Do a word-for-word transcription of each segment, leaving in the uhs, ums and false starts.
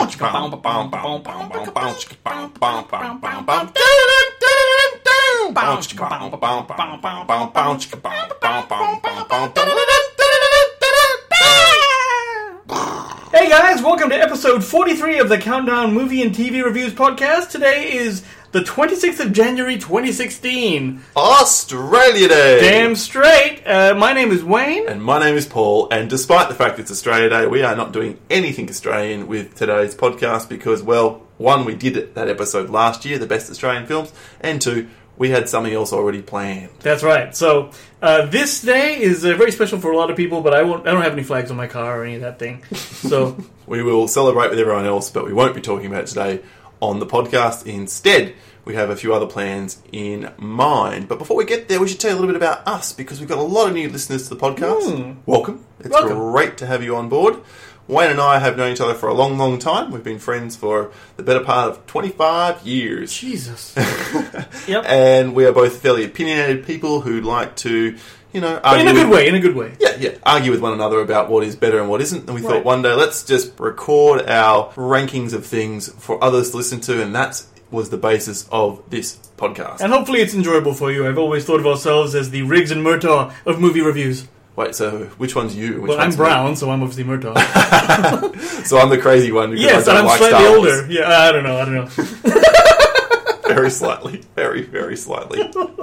Hey guys, welcome to episode forty-three of the Countdown Movie and T V Reviews podcast. Today is the twenty-sixth of January, twenty sixteen. Australia Day! Damn straight. Uh, my name is Wayne. And my name is Paul, and despite the fact it's Australia Day, we are not doing anything Australian with today's podcast because, well, one, we did that episode last year, the best Australian films, and two, we had something else already planned. That's right. So, uh, this day is uh, very special for a lot of people, but I won't. I don't have any flags on my car or any of that thing. So we will celebrate with everyone else, but we won't be talking about it today on the podcast. Instead, we have a few other plans in mind. But before we get there, we should tell you a little bit about us, because we've got a lot of new listeners to the podcast. Mm. Welcome. It's Welcome. Great to have you on board. Wayne and I have known each other for a long, long time. We've been friends for the better part of twenty-five years. Jesus. Yep. And we are both fairly opinionated people who like to, you know, But argue in a good with, way, in a good way. Yeah, yeah, argue with one another about what is better and what isn't. And we Right. thought one day, let's just record our rankings of things for others to listen to, and that was the basis of this podcast. And hopefully it's enjoyable for you. I've always thought of ourselves as the Riggs and Murtaugh of movie reviews. Wait, so which one's you? Which Well, I'm one's brown, me? so I'm obviously Murtaugh. So I'm the crazy one because Yes, I and don't I'm like slightly Star Wars. older. Yeah, I don't know, I don't know. Very slightly. Very, very slightly.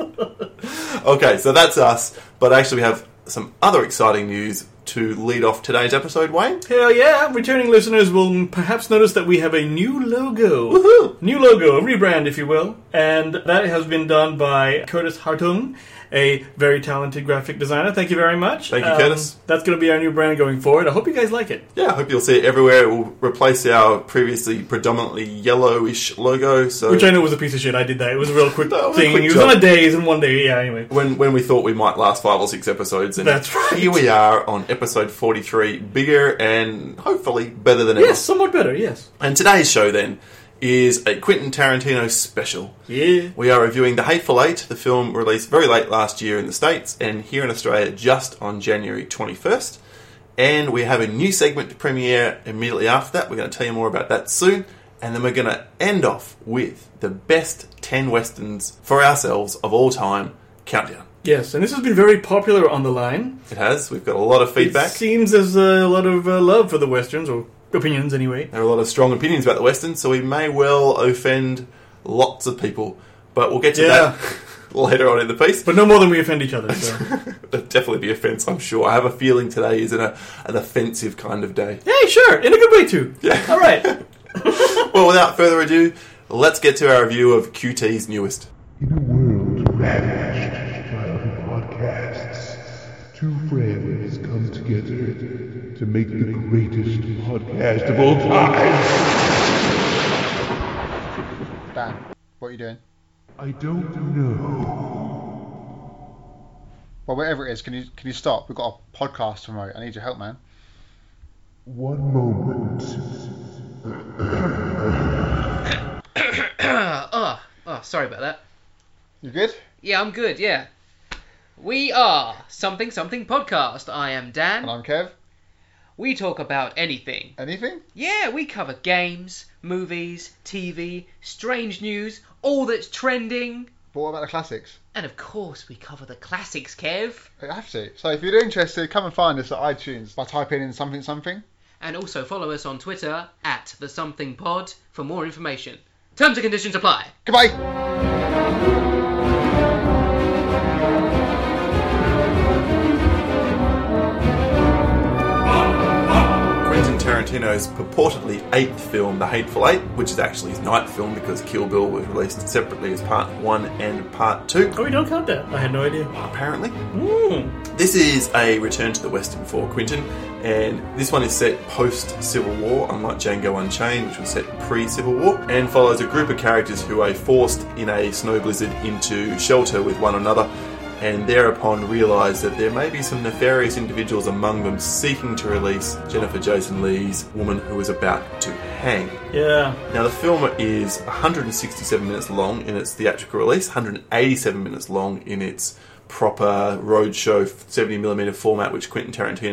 Okay, so that's us. But actually we have some other exciting news to lead off today's episode, Wayne. Hell yeah, returning listeners will perhaps notice that we have a new logo. Woohoo! New logo, a rebrand, if you will. And that has been done by Curtis Hartung, a very talented graphic designer. Thank you very much. Thank you, Curtis. That's going to be our new brand going forward. I hope you guys like it. Yeah, I hope you'll see it everywhere. It will replace our previously predominantly yellowish logo. So Which I know was a piece of shit. I did that. It was a real quick That was a thing. quick It was job. on a days and one day. Yeah, anyway. when when we thought we might last five or six episodes, and That's right. here we are on episode forty-three, bigger and hopefully better than ever. Yes, somewhat better, yes. And today's show then is a Quentin Tarantino special. Yeah. We are reviewing The Hateful Eight, the film released very late last year in the States and here in Australia just on January twenty-first. And we have a new segment to premiere immediately after that. We're going to tell you more about that soon. And then we're going to end off with the best ten westerns for ourselves of all time countdown. Yes, and this has been very popular on the line. It has. We've got a lot of feedback. It seems there's a lot of uh, love for the westerns, or opinions anyway. There are a lot of strong opinions about the Westerns, so we may well offend lots of people. But we'll get to Yeah. that later on in the piece. But no more than we offend each other. So. There'll definitely be offence, I'm sure. I have a feeling today is an, a, an offensive kind of day. Hey, sure, in a good way too. Yeah. All right. Well, without further ado, let's get to our review of Q T's newest. In a world ravaged by other podcasts, two friends come together to make the greatest podcast of all time. Dan, what are you doing? I don't know. Well, whatever it is, can you can you stop? We've got a podcast to promote. I need your help, man. One moment. oh, oh, sorry about that. You good? Yeah, I'm good, yeah. We are Something Something Podcast. I am Dan. And I'm Kev. We talk about anything. Anything? Yeah, we cover games, movies, T V, strange news, all that's trending. But what about the classics? And of course, we cover the classics, Kev. You have to. So if you're interested, come and find us at iTunes by typing in something something. And also follow us on Twitter at The Something Pod for more information. Terms and conditions apply. Goodbye! Quentin Tarantino's purportedly eighth film, The Hateful Eight, which is actually his ninth film because Kill Bill was released separately as part one and part two. Oh, we don't count that. I had no idea. Apparently. Mm. This is a return to the Western for Quentin, and this one is set post-Civil War, unlike Django Unchained, which was set pre-Civil War, and follows a group of characters who are forced in a snow blizzard into shelter with one another, and thereupon realise that there may be some nefarious individuals among them seeking to release Jennifer Jason Leigh's woman who is about to hang. Yeah. Now, the film is one hundred sixty-seven minutes long in its theatrical release, one hundred eighty-seven minutes long in its proper roadshow seventy millimeter format, which Quentin Tarantino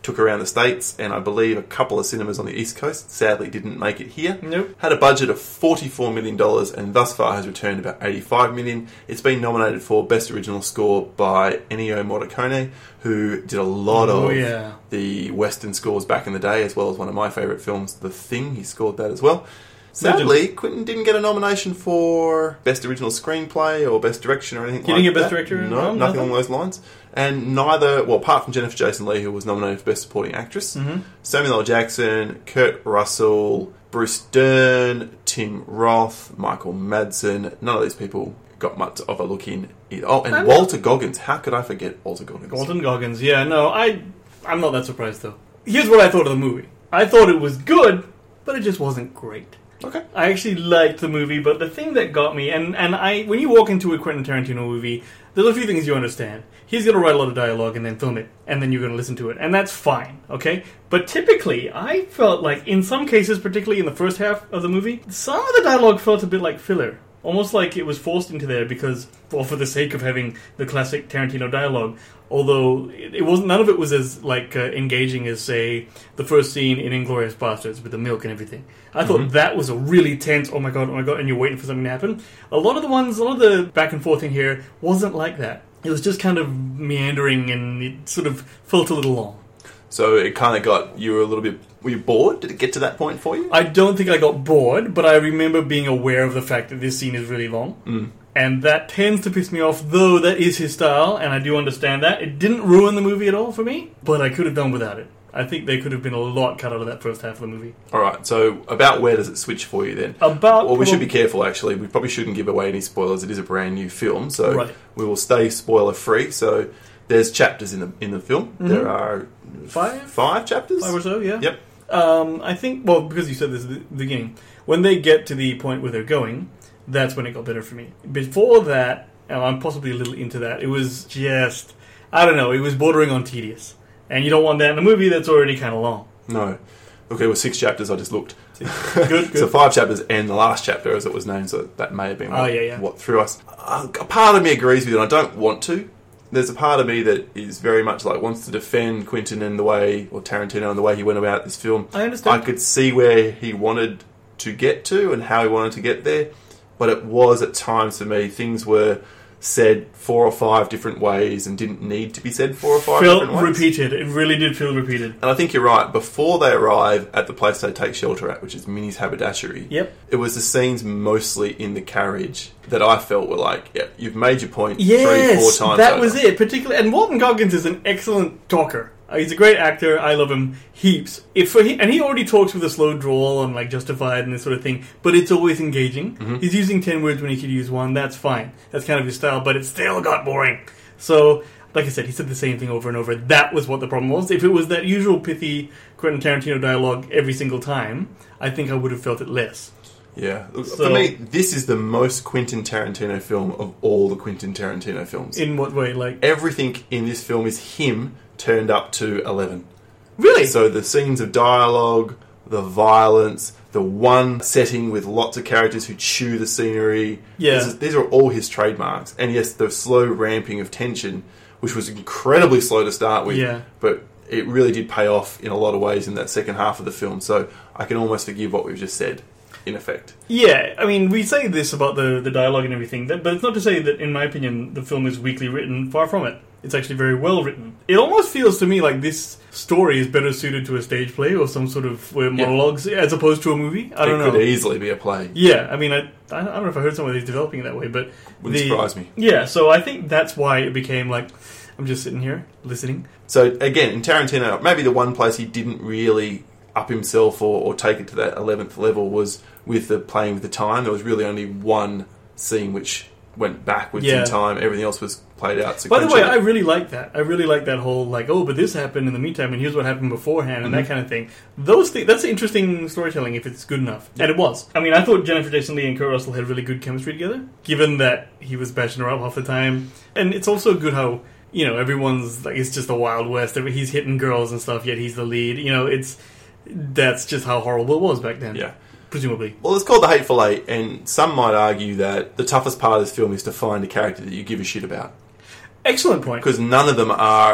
took around the States, and I believe a couple of cinemas on the East Coast. Sadly didn't make it here. Nope. Had a budget of forty-four million dollars and thus far has returned about eighty-five million dollars. It's been nominated for Best Original Score by Ennio Morricone, who did a lot Oh, of yeah. the Western scores back in the day, as well as one of my favourite films, The Thing. He scored that as well. Sadly, Quentin didn't get a nomination for Best Original Screenplay or Best Direction or anything He like didn't get that. Best Director? No, No, nothing nothing? along those lines. And neither, well, apart from Jennifer Jason Leigh, who was nominated for Best Supporting Actress, Mm-hmm. Samuel L. Jackson, Kurt Russell, Bruce Dern, Tim Roth, Michael Madsen, none of these people got much of a look in either. Oh, and I'm Walter Goggins. How could I forget Walter Goggins? Walton Goggins, yeah, no, I, I'm not that surprised, though. Here's what I thought of the movie. I thought it was good, but it just wasn't great. Okay. I actually liked the movie, but the thing that got me, and, and I, when you walk into a Quentin Tarantino movie, there's a few things you understand. He's going to write a lot of dialogue and then film it, and then you're going to listen to it, and that's fine, okay? But typically, I felt like, in some cases, particularly in the first half of the movie, some of the dialogue felt a bit like filler. Almost like it was forced into there because, well, for the sake of having the classic Tarantino dialogue. Although it, it wasn't, none of it was as like uh, engaging as, say, the first scene in Inglourious Basterds with the milk and everything. I thought that was a really tense. Oh my god, oh my god, and you're waiting for something to happen. A lot of the ones, a lot of the back and forth in here wasn't like that. It was just kind of meandering, and it sort of felt a little long. So it kind of got, you were a little bit, were you bored? Did it get to that point for you? I don't think I got bored, but I remember being aware of the fact that this scene is really long. Mm. And that tends to piss me off, though that is his style, and I do understand that. It didn't ruin the movie at all for me, but I could have done without it. I think there could have been a lot cut out of that first half of the movie. Alright, so about where does it switch for you then? About Well, we should be prob- careful actually. We probably shouldn't give away any spoilers. It is a brand new film, so Right. we will stay spoiler free. So there's chapters in the in the film. There are Five? five chapters. Five or so, yeah. Yep. Um, I think, well, because you said this at the beginning, when they get to the point where they're going, that's when it got better for me. Before that, and I'm possibly a little into that, it was just, I don't know, it was bordering on tedious. And you don't want that in a movie that's already kind of long. No. Look, there were six chapters. I just looked. Good, good. So five chapters and the last chapter, as it was named. So that may have been what, Oh, yeah, yeah. what threw us. Uh, a part of me agrees with you, and I don't want to. There's a part of me that is very much like wants to defend Quentin and the way, or Tarantino and the way he went about this film. I understand. I could see where he wanted to get to and how he wanted to get there, but it was at times for me things were said four or five different ways and didn't need to be said four or five Felt different ways. repeated. It really did feel repeated. And I think you're right. Before they arrive at the place they take shelter at, which is Minnie's haberdashery, Yep. it was the scenes mostly in the carriage that I felt were like, yeah, you've made your point three, Yes, four times that over. was it. Particularly, and Walton Goggins is an excellent talker. Uh, he's a great actor. I love him heaps. If for he, and he already talks with a slow drawl and like Justified and this sort of thing. But it's always engaging. Mm-hmm. He's using ten words when he could use one. That's fine. That's kind of his style. But it still got boring. So, like I said, he said the same thing over and over. That was what the problem was. If it was that usual pithy Quentin Tarantino dialogue every single time, I think I would have felt it less. Yeah. Look, So- for me, this is the most Quentin Tarantino film of all the Quentin Tarantino films. In what way? Like Everything in this film is him turned up to eleven. really? So the scenes of dialogue, the violence, the one setting with lots of characters who chew the scenery. Yeah. This is- these are all his trademarks. And yes, the slow ramping of tension, which was incredibly slow to start with, Yeah. but it really did pay off in a lot of ways in that second half of the film. So I can almost forgive what we've just said, in effect. Yeah, I mean, we say this about the, the dialogue and everything, that, but it's not to say that, in my opinion, the film is weakly written. Far from it. It's actually very well written. It almost feels to me like this story is better suited to a stage play or some sort of uh, monologues as opposed to a movie. I don't it know. could easily be a play. Yeah, I mean, I, I don't know if I heard somebody developing it that way, but... Wouldn't the, surprise me. Yeah, so I think that's why it became like, I'm just sitting here, listening. So again, in Tarantino, maybe the one place he didn't really up himself or, or take it to that eleventh level was with the playing with the time. There was really only one scene which went backwards Yeah. in time. Everything else was played out sequentially. By the way, I really like that. I really like that whole, like, oh, but this happened in the meantime, and here's what happened beforehand, and Mm-hmm. that kind of thing. Those things, that's interesting storytelling if it's good enough. And it was. I mean, I thought Jennifer Jason Leigh and Kurt Russell had really good chemistry together, given that he was bashing her up half the time. And it's also good how, you know, everyone's, like, it's just the Wild West. He's hitting girls and stuff, yet he's the lead. You know, it's, that's just how horrible it was back then. Yeah. Presumably. Well, it's called The Hateful Eight, and some might argue that the toughest part of this film is to find a character that you give a shit about. Excellent point. Because none of them are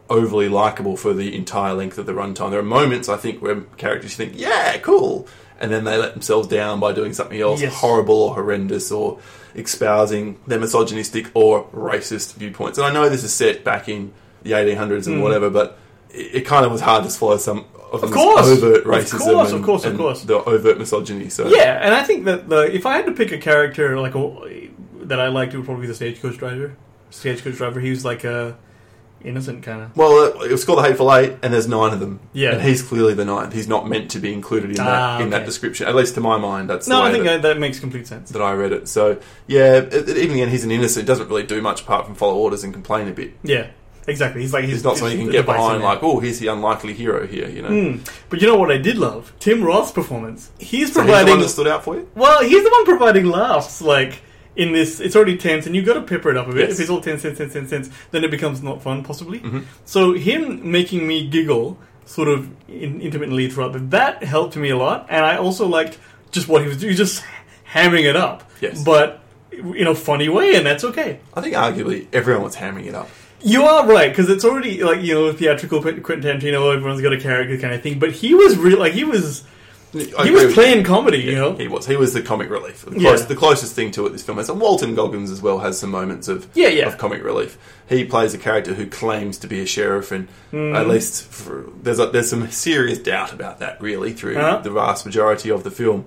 overly likable for the entire length of the runtime. There are moments, I think, where characters think, yeah, cool, and then they let themselves down by doing something else Yes. horrible or horrendous or espousing their misogynistic or racist viewpoints. And I know this is set back in the eighteen hundreds and Mm. whatever, but it, it kind of was hard to swallow some of, Of this course. overt Of racism course, and, of course, of and course. the overt misogyny. So Yeah, and I think that the if I had to pick a character like a, that I liked, it would probably be the stagecoach driver. Stagecoach driver. He was like a innocent kind of. Well, it was called The Hateful Eight, and there's nine of them. Yeah. And he's clearly the ninth. He's not meant to be included in that Ah, in that okay. description. At least to my mind, that's the No, way I think that, that, that makes complete sense. that I read it. So, yeah, it, it- even again, he's an innocent. He doesn't really do much apart from follow orders and complain a bit. Yeah, exactly. He's like he's, He's not something you can he's get the bison behind, man. like, oh, he's the unlikely hero here, you know. Mm. But you know what I did love? Tim Roth's performance. He's So he's the providing. one that stood out for you? Well, he's the one providing laughs. Like in this, it's already tense, and you've got to pepper it up a bit. Yes. If it's all tense, tense, tense, tense, tense, then it becomes not fun, possibly. Mhm. So him making me giggle, sort of in, intermittently throughout, the, that helped me a lot. And I also liked just what he was doing, just hammering it up. Yes. But in a funny way, and that's okay. I think arguably everyone was hammering it up. You are right, because it's already like, you know, theatrical Quentin Tarantino. Everyone's got a character kind of thing, but he was real. Like he was. I He agree was with playing comedy, you know. He was. He was the comic relief. The, Yeah. close, the closest thing to it this film has. And Walton Goggins as well has some moments of Yeah, yeah. of comic relief. He plays a character who claims to be a sheriff, and Mm. at least for, there's a, there's some serious doubt about that really through Uh-huh. the vast majority of the film.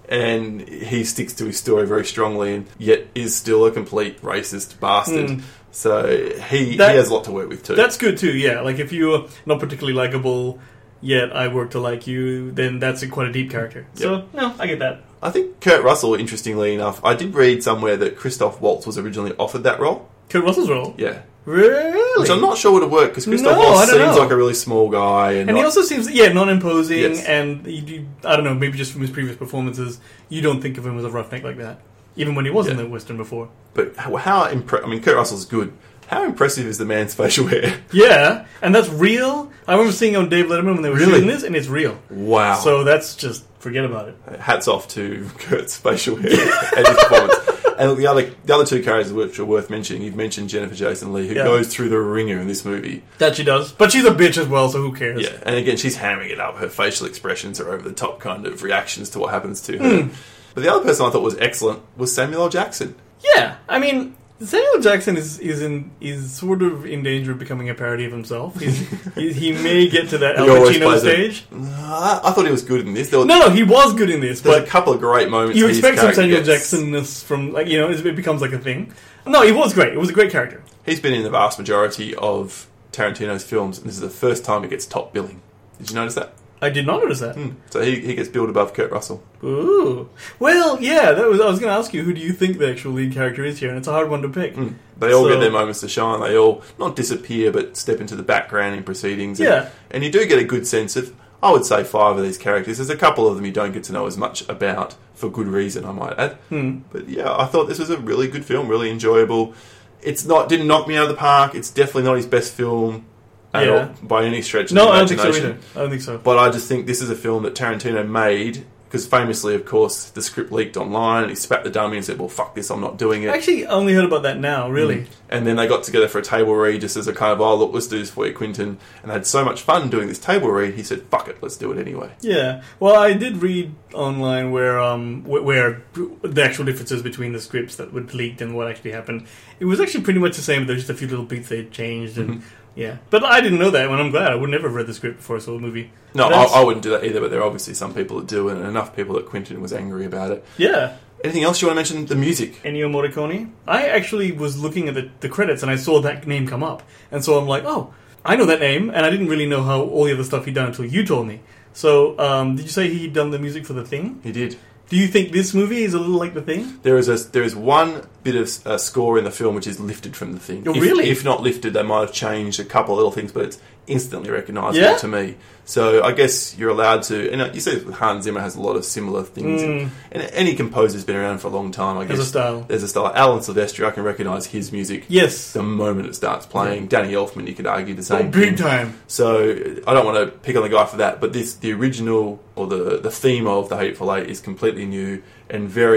And he sticks to his story very strongly, and yet is still a complete racist bastard. Mm. So he That- he has a lot to work with too. That's good too, yeah. Like if you're not particularly likable, yet I work to like you, then that's a, quite a deep character. So no, I get that. I think Kurt Russell, interestingly enough, I did read somewhere that Christoph Waltz was originally offered that role. Kurt Russell's role, Yeah. really? Which I'm not sure would have worked because Christoph No, Waltz I don't seems know. like a really small guy, and, And he not- also seems, yeah, non-imposing, Yes. and you, you, I don't know, maybe just from his previous performances, you don't think of him as a roughneck like that, even when he was in Yeah. the Western before. but how, how impre- I mean, Kurt Russell's good. How impressive is the man's facial hair? Yeah, and that's real. I remember seeing it on Dave Letterman when they were Really? shooting this, and it's real. Wow. So that's just, forget about it. Hats off to Kurt's facial hair and his performance. And the other the other two characters which are worth mentioning, you've mentioned Jennifer Jason Leigh, who Yeah. goes through the ringer in this movie. That she does. But she's a bitch as well, so who cares? Yeah, and again, she's hammering it up. Her facial expressions are over the top kind of reactions to what happens to her. Hmm. But the other person I thought was excellent was Samuel L. Jackson. Yeah, I mean, Samuel Jackson is is in is sort of in danger of becoming a parody of himself. He's, he, he may get to that Al He always Pacino plays it. stage. Uh, I thought he was good in this. There was, No, no, he was good in this, there's a but couple of great moments. you his expect some character Samuel gets- Jacksonness from, like, you know, it becomes like a thing. No, he was great. It was a great character. He's been in the vast majority of Tarantino's films, and this is the first time he gets top billing. Did you notice that? I did not notice that. Hmm. So he, he gets billed above Kurt Russell. Ooh. Well, yeah, that was. I was going to ask you, who do you think the actual lead character is here? And it's a hard one to pick. Hmm. They all So- get their moments to shine. They all not disappear, but step into the background in proceedings. And, Yeah. and you do get a good sense of, I would say, five of these characters. There's a couple of them you don't get to know as much about, for good reason, I might add. Hmm. But yeah, I thought this was a really good film, really enjoyable. It's not didn't knock me out of the park. It's definitely not his best film at Yeah. all, by any stretch of No, the I don't think so imagination. either. I don't think so. But I just think this is a film that Tarantino made because famously, of course, the script leaked online and he spat the dummy and said, well, fuck this, I'm not doing it. I actually only heard about that now, really. And then they got together for a table read just as a kind of, oh, look, let's do this for you, Quentin. And they had so much fun doing this table read, he said, fuck it, let's do it anyway. Yeah. Well, I did read online where um wh- where the actual differences between the scripts that were leaked and what actually happened. It was actually pretty much the same. But there's just a few little beats they changed, and Mhm. yeah. But I didn't know that, and I'm glad. I would never have read the script before I saw the movie. No, I, That's- I wouldn't do that either, but there are obviously some people that do, and enough people that Quentin was angry about it. Yeah. Anything else you want to mention? The music. Ennio Morricone. I actually was looking at the, the credits and I saw that name come up, and so I'm like, oh, I know that name, and I didn't really know how all the other stuff he'd done until you told me. So, um, did you say he'd done the music for The Thing? He did. Do you think this movie is a little like The Thing? There is a there is one bit of uh, score in the film which is lifted from The Thing. Oh, if, really? If not lifted, they might have changed a couple of little things, but it's instantly recognisable Yeah? to me. So I guess you're allowed to. And uh, you see, Hans Zimmer has a lot of similar things, Mm. and, and any composer's been around for a long time. I guess As a style. There's a style. Alan Silvestri, I can recognise his music. Yes. The moment it starts playing, Danny Elfman, you could argue the same. Oh, big thing. time. So I don't want to pick on the guy for that, but this the original or the the theme of The Hateful Eight is completely new and very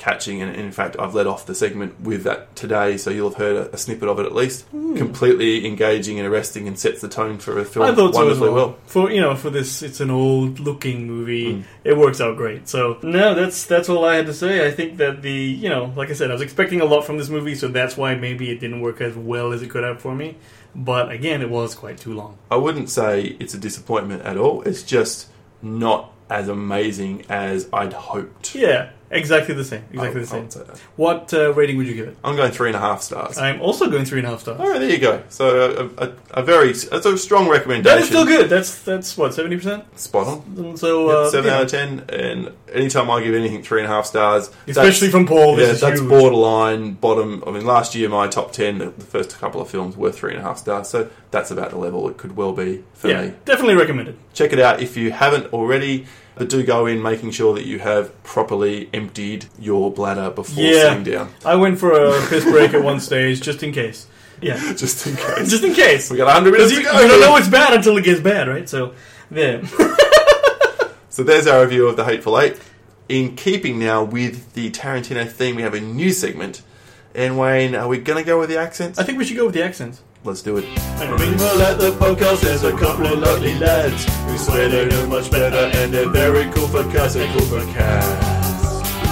catching, and in fact I've led off the segment with that today, so you'll have heard a, a snippet of it at least. Mm. Completely engaging and arresting, and sets the tone for a film I thought so as wonderfully well. well. For you know, for this, it's an old-looking movie. Mm. It works out great. So no, that's that's all I had to say. I think that the you know, like I said, I was expecting a lot from this movie, so that's why maybe it didn't work as well as it could have for me. But again, it was quite too long. I wouldn't say it's a disappointment at all. It's just not as amazing as I'd hoped. Yeah, exactly the same. Exactly I, the same. I would say that. What uh, rating would you give it? I'm going three and a half stars. I'm also going three and a half stars. Oh, there you go. So a, a, a very, it's a strong recommendation. That is still good. That's that's what seventy percent. Spot on. So yep, uh, seven yeah. out of ten. And anytime I give anything three and a half stars, especially from Paul, this yeah, is that's huge. borderline bottom. I mean, last year my top ten, the first couple of films were three and a half stars. So that's about the level it could well be for yeah, me. Definitely recommended. Check it out if you haven't already. But do go in making sure that you have properly emptied your bladder before yeah. sitting down. I went for a piss break at one stage, just in case. Yeah. Just in case. Just in case. We got one hundred minutes you, to go. You don't know it's bad until it gets bad, right? So, there. So there's our review of The Hateful Eight. In keeping now with the Tarantino theme, we have a new segment. And Wayne, are we going to go with the accents? I think we should go with the accents. Let's do it. And meanwhile at the podcast there's a couple of lovely lads who swear they know much better and they're very cool for cast. They're cool for cast.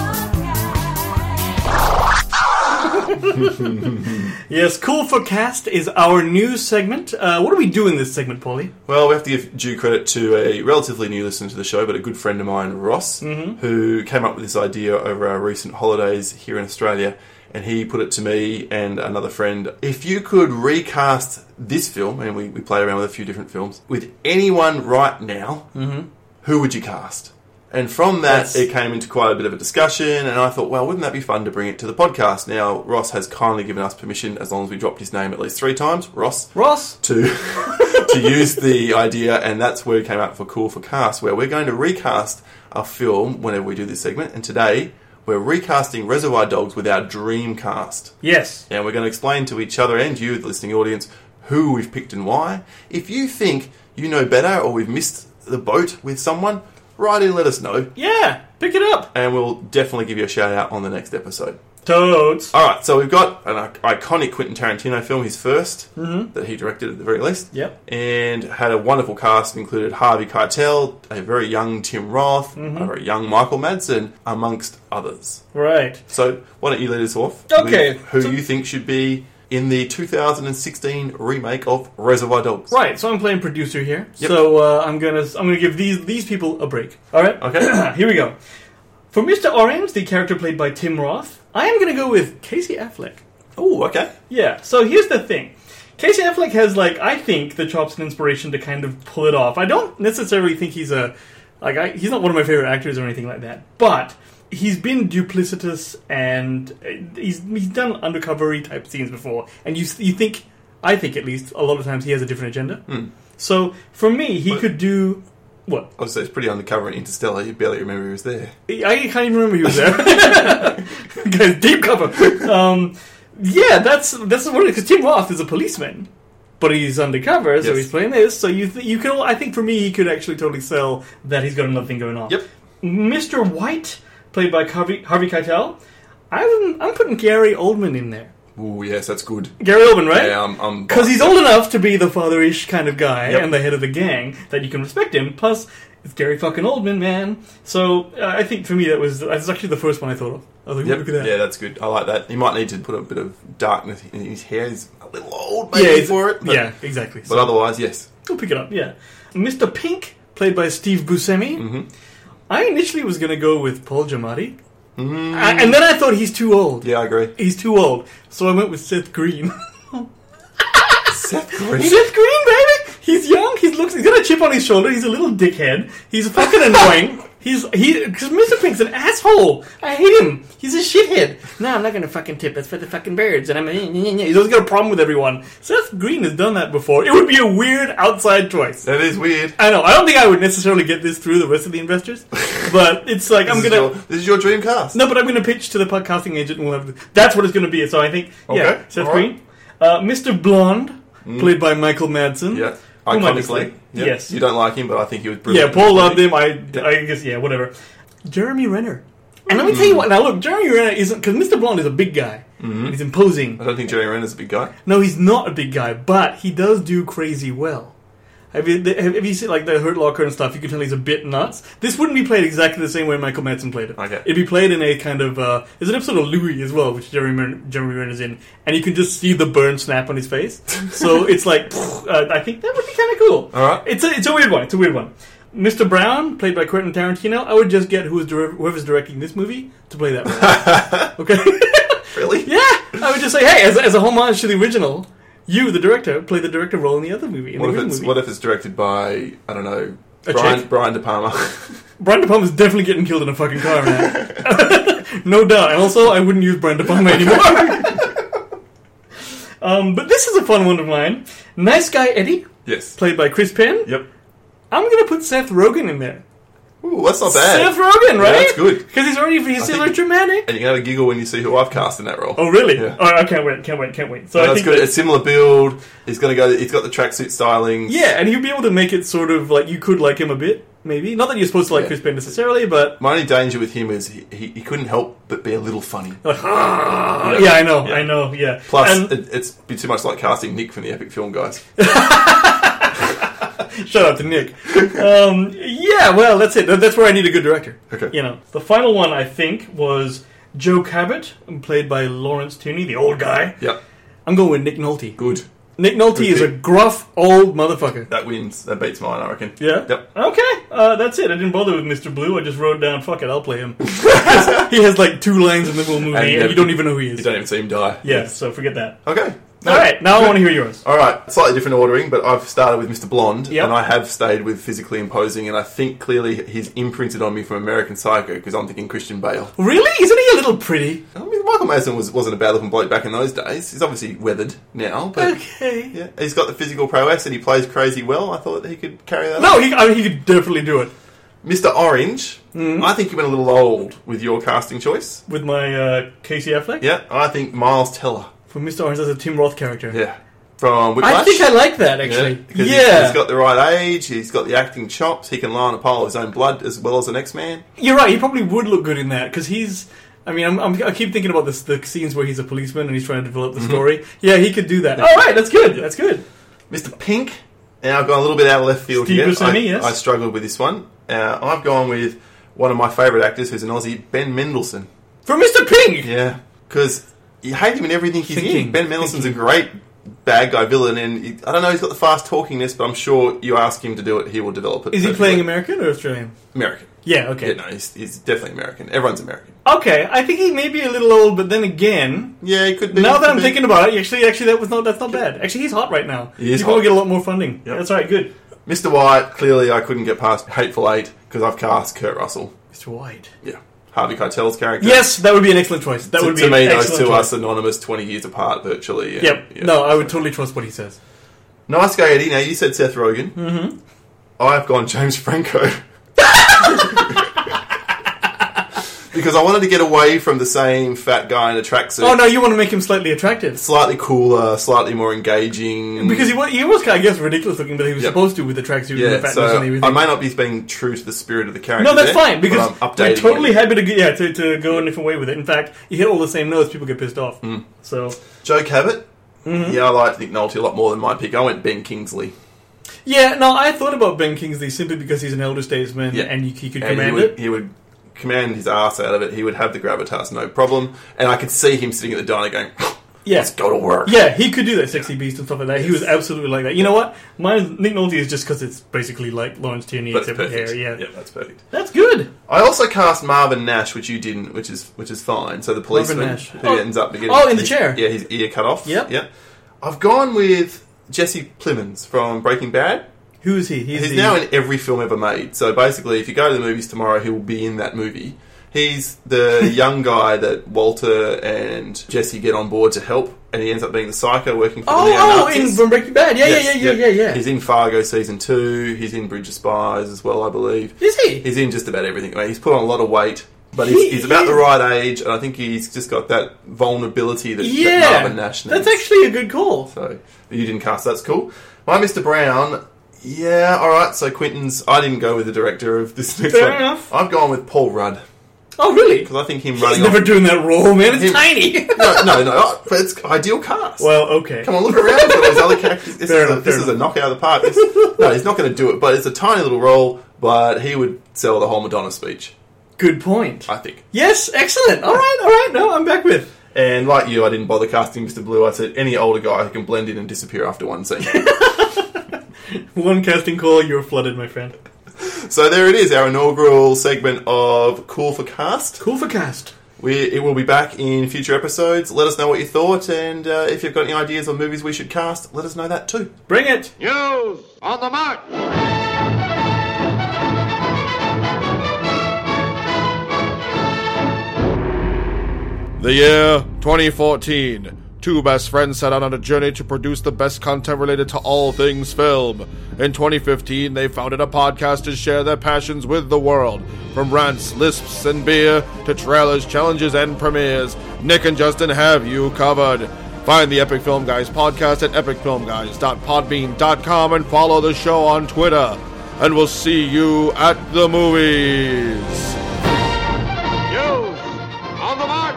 Yes, Cool for Cast is our new segment. Uh, what do we do in this segment, Paulie? Well, we have to give due credit to a relatively new listener to the show, but a good friend of mine, Ross, mm-hmm. who came up with this idea over our recent holidays here in Australia. And he put it to me and another friend. If you could recast this film, and we, we played around with a few different films, with anyone right now, mm-hmm. who would you cast? And from that, That's... it came into quite a bit of a discussion, and I thought, well, wouldn't that be fun to bring it to the podcast? Now, Ross has kindly given us permission, as long as we dropped his name at least three times, Ross, Ross, to to use the idea, and that's where it came out for Cool for Cast, where we're going to recast a film whenever we do this segment, and today... we're recasting Reservoir Dogs with our dream cast. Yes. And we're going to explain to each other and you, the listening audience, who we've picked and why. If you think you know better or we've missed the boat with someone, write in, let us know. Yeah, pick it up. And we'll definitely give you a shout out on the next episode. Toads. Alright, so we've got an iconic Quentin Tarantino film, his first, mm-hmm. that he directed at the very least. Yep. And had a wonderful cast, included Harvey Keitel, a very young Tim Roth, mm-hmm. a very young Michael Madsen, amongst others. Right. So, why don't you lead us off okay. with who so- you think should be in the two thousand sixteen remake of Reservoir Dogs. Right, so I'm playing producer here. Yep. So uh, I'm gonna I'm gonna give these these people a break. All right. Okay. Here we go. For Mister Orange, the character played by Tim Roth, I am gonna go with Casey Affleck. Oh, okay. Yeah. So here's the thing. Casey Affleck has, like, I think, the chops and inspiration to kind of pull it off. I don't necessarily think he's a like I, he's not one of my favorite actors or anything like that, but he's been duplicitous and he's he's done undercover-y type scenes before, and you you think I think at least a lot of times he has a different agenda. Mm. So for me, he But- could do what? I would say it's pretty undercover in Interstellar. You barely remember he was there. I can't even remember he was there. Guys, deep cover. Um, yeah, that's that's what it is. Because Tim Roth is a policeman, but he's undercover, so Yes. he's playing this. So you th- you can. I think for me, he could actually totally sell that he's got another thing going on. Yep. Mister White, played by Harvey, Harvey Keitel. I'm I'm putting Gary Oldman in there. Oh, yes, that's good. Gary Oldman, right? Yeah, I'm... I'm Because he's old enough to be the father-ish kind of guy Yep. and the head of the gang that you can respect him. Plus, it's Gary fucking Oldman, man. So uh, I think for me that was that's actually the first one I thought of. I was like, Yep. look at that. Yeah, that's good. I like that. He might need to put a bit of darkness in his hair. He's a little old, maybe, Yeah, it's- for it. But, yeah, exactly. But So otherwise, yes. we'll pick it up. Yeah, Mister Pink, played by Steve Buscemi. Mm-hmm. I initially was going to go with Paul Giamatti, Mm. I, and then I thought he's too old. Yeah, I agree. He's too old, so I went with Seth Green. Seth Green. Seth Green, baby. He's young. He looks. He's got a chip on his shoulder. He's a little dickhead. He's fucking annoying. He's he because Mister Pink's an asshole. I hate him. He's a shithead. No, I'm not gonna fucking tip. That's for the fucking birds. And I'm he's always got a problem with everyone. Seth Green has done that before. It would be a weird outside choice. That is weird. I know. I don't think I would necessarily get this through the rest of the investors, but it's like This I'm is gonna. your- this is your dream cast. No, but I'm gonna pitch to the podcasting agent, and we'll have. That's what it's gonna be. So I think, yeah, Okay, Seth all right. Green, uh, Mister Blonde, played by Michael Madsen. Yeah. Whom I Iconically. dislike. Yeah. Yes. You don't like him, but I think he was brilliant. Yeah, Paul loved him. I, I guess, yeah, whatever. Jeremy Renner, And let me tell you what. Now, look, Jeremy Renner isn't because Mister Blonde is a big guy. Mm-hmm. He's imposing. I don't think Jeremy Renner's a big guy. No, he's not a big guy, but he does do crazy well. Have you have you seen like the Hurt Locker and stuff? You can tell he's a bit nuts. This wouldn't be played exactly the same way Michael Madsen played it. Okay. It'd be played in a kind of uh, there's an episode of Louis as well, which Jeremy Renner, Jeremy Renner's in, and you can just see the burn snap on his face. So it's like uh, I think that would be kind of cool. All right. It's a it's a weird one. It's a weird one. Mister Brown, played by Quentin Tarantino. I would just get who's dir- whoever's directing this movie to play that role. Okay. Really? Yeah. I would just say, hey, as a, as a homage to the original. You, the director, play the director role in the other movie. In What the if it's movie. what if it's directed by I don't know A Brian chick? Brian De Palma? Brian De Palma's definitely getting killed in a fucking car now. No doubt. And also, I wouldn't use Brian De Palma anymore. um, but this is a fun one of mine. Nice Guy Eddie, Yes. played by Chris Penn. Yep. I'm going to put Seth Rogen in there. Ooh, that's not bad. Seth Rogen, right? Yeah, that's good. Because he's already he's I still think- dramatic. And you're going to giggle when you see who I've cast in that role. Oh, really? Yeah. Oh, I can't wait, can't wait, can't wait. So No, I that's think good. that- A similar build. He's going to go. He's got the tracksuit stylings. yeah, and he'll be able to make it sort of like you could like him a bit, maybe. Not that you're supposed to like Yeah. Chris Penn necessarily, but My only danger with him is he, he, he couldn't help but be a little funny. like, yeah, I know, Yeah. I know, yeah. Plus, And- it, it's be too much like casting Nick from the Epic Film Guys. Shout out to Nick. Um, yeah, well, that's it. That's where I need a good director. Okay. You know, the final one I think was Joe Cabot, played by Lawrence Tierney, the old guy. Yep. I'm going with Nick Nolte. Good. Nick Nolte Good is a pick. gruff old motherfucker. That wins. That beats mine, I reckon. Yeah. Yep. Okay. Uh, that's it. I didn't bother with Mister Blue. I just wrote down. Fuck it. I'll play him. he has like two lines in the whole movie, And and, you you don't even know who he You is. don't even see him die. Yeah. So forget that. Okay. All right. Now I want to hear yours. All right, slightly different ordering, but I've started with Mister Blonde, Yep. and I have stayed with physically imposing, and I think clearly he's imprinted on me from American Psycho because I'm thinking Christian Bale. Really? Isn't he a little pretty? I mean, Michael Madsen was, wasn't a bad-looking bloke back in those days. He's obviously weathered now, but Okay. yeah, he's got the physical prowess and he plays crazy well. I thought he could carry that. No, on. he. I mean, he could definitely do it Mister Orange, Mm-hmm. I think you went a little old with your casting choice. with my uh, Casey Affleck. Yeah, I think Miles Teller. For Mister Orange, that's a Tim Roth character. Yeah, from Whiplash. I think I like that actually. because Yeah, he's- he's got the right age, he's got the acting chops, he can lie on a pile of his own blood as well as the next man. you're right. He probably would look good in that because he's. I mean, I'm, I'm, I keep thinking about this, the scenes where he's a policeman and he's trying to develop the story. Yeah, he could do that. All right, that's good. That's good. Mister Pink, and I've gone a little bit out of left field Steve here. Buscemi, I, yes. I struggled with this one. Uh, I've gone with one of my favourite actors who's an Aussie, Ben Mendelsohn. For Mister Pink. Yeah, because you hate him in everything he's Thinking, in. Ben Mendelsohn's thinking. a great bad guy villain, and he, I don't know, he's got the fast talkingness, but I'm sure you ask him to do it, he will develop it. Is he perfectly. playing American or Australian? American? Yeah. Okay. Yeah, no, he's, he's definitely American. Everyone's American. Okay. I think he may be a little old, but then again, Yeah, he could be. now that could I'm be. thinking about it, actually, actually, that was not that's not bad. Actually, he's hot right now. He is He'll probably hot. get a lot more funding. Yep. That's all right. Good. Mister White, clearly I couldn't get past Hateful Eight because I've cast Kurt Russell. Mister White. Yeah. Harvey Keitel's character. Yes, that would be an excellent choice. That to, would be to an me, those excellent two choice. are synonymous, twenty years apart virtually. and- Yep. yeah. No, I would totally trust what he says. Nice guy, Eddie. Now, you said Seth Rogen. Mm-hmm. I've gone James Franco. Because I wanted to get away from the same fat guy in a tracksuit. Oh no, you want to make him slightly attractive. Slightly cooler, slightly more engaging. Because he was, he was kind of, I guess, ridiculous looking, but he was Yep. supposed to with the tracksuit and the yeah, fatness so and everything. I may not be being true to the spirit of the character. No, that's there, fine, because but I'm we're updating totally it. happy to, go- yeah, to, to go a different way with it. In fact, you hit all the same notes, people get pissed off. Mm. So, Joe Cabot. Mm-hmm. Yeah, I like Nick Nolte a lot more than my pick. I went Ben Kingsley. yeah, no, I thought about Ben Kingsley simply because he's an elder statesman Yeah. and he, he could And command he would, it. he would command his ass out of it. He would have the gravitas, no problem. And I could see him sitting at the diner going, Yeah. let's go to work. Yeah, he could do that, Sexy Beast and stuff like that. He was absolutely like that. You know what? Mine, Nick Nolte is just because it's basically like Lawrence Tierney But it's except with perfect. hair. Yeah. yeah, that's perfect. That's good. I also cast Marvin Nash, which you didn't, which is which is fine. So the policeman Marvin Nash. who Oh. ends up getting Oh, in the his- chair. Yeah, his ear cut off. Yep. Yeah. I've gone with Jesse Plemons from Breaking Bad. Who is he? He's the, now in every film ever made. So basically, if you go to the movies tomorrow, he will be in that movie. He's the young guy that Walter and Jesse get on board to help, and he ends up being the psycho working for Oh, the oh, in neo-Nazis. from Breaking Bad. Yeah, Yes, yeah, yeah, yeah, yeah, yeah. He's in Fargo season two. He's in Bridge of Spies as well, I believe. Is he? He's in just about everything. I mean, he's put on a lot of weight, but He- he's, he's about he- the right age, and I think he's just got that vulnerability that, Yeah, that Marvin Nash needs. that's actually a good call. So you didn't cast. That's cool. My Mister Brown. Yeah, all right. So Quentin's. I didn't go with the director of this next Fair one. enough. I've gone with Paul Rudd. Oh, really? Because I think him He's running never off... doing that role, man. It's Him- tiny. No, no, no. But it's ideal cast. Well, okay. Come on, look around for those other characters. This, Fair is, a, enough, this fair is a knockout of the park. This, no, he's not going to do it, but it's a tiny little role, but he would sell the whole Madonna speech, Good point. I think. Yes, excellent. All right, all right. No, I'm back with. And like you, I didn't bother casting Mister Blue. I said any older guy who can blend in and disappear after one scene. One casting call, you're flooded, my friend. So there it is, our inaugural segment of Cool for Cast. Cool for cast. We, it will be back in future episodes. Let us know what you thought, and uh, if you've got any ideas on movies we should cast, let us know that too. Bring it. News on the mark. The year twenty fourteen. Two best friends set out on a journey to produce the best content related to all things film. In twenty fifteen, they founded a podcast to share their passions with the world. From rants, lisps, and beer to trailers, challenges, and premieres, Nick and Justin have you covered. Find the Epic Film Guys podcast at epic film guys dot podbean dot com and follow the show on Twitter. And we'll see you at the movies. News on the mark.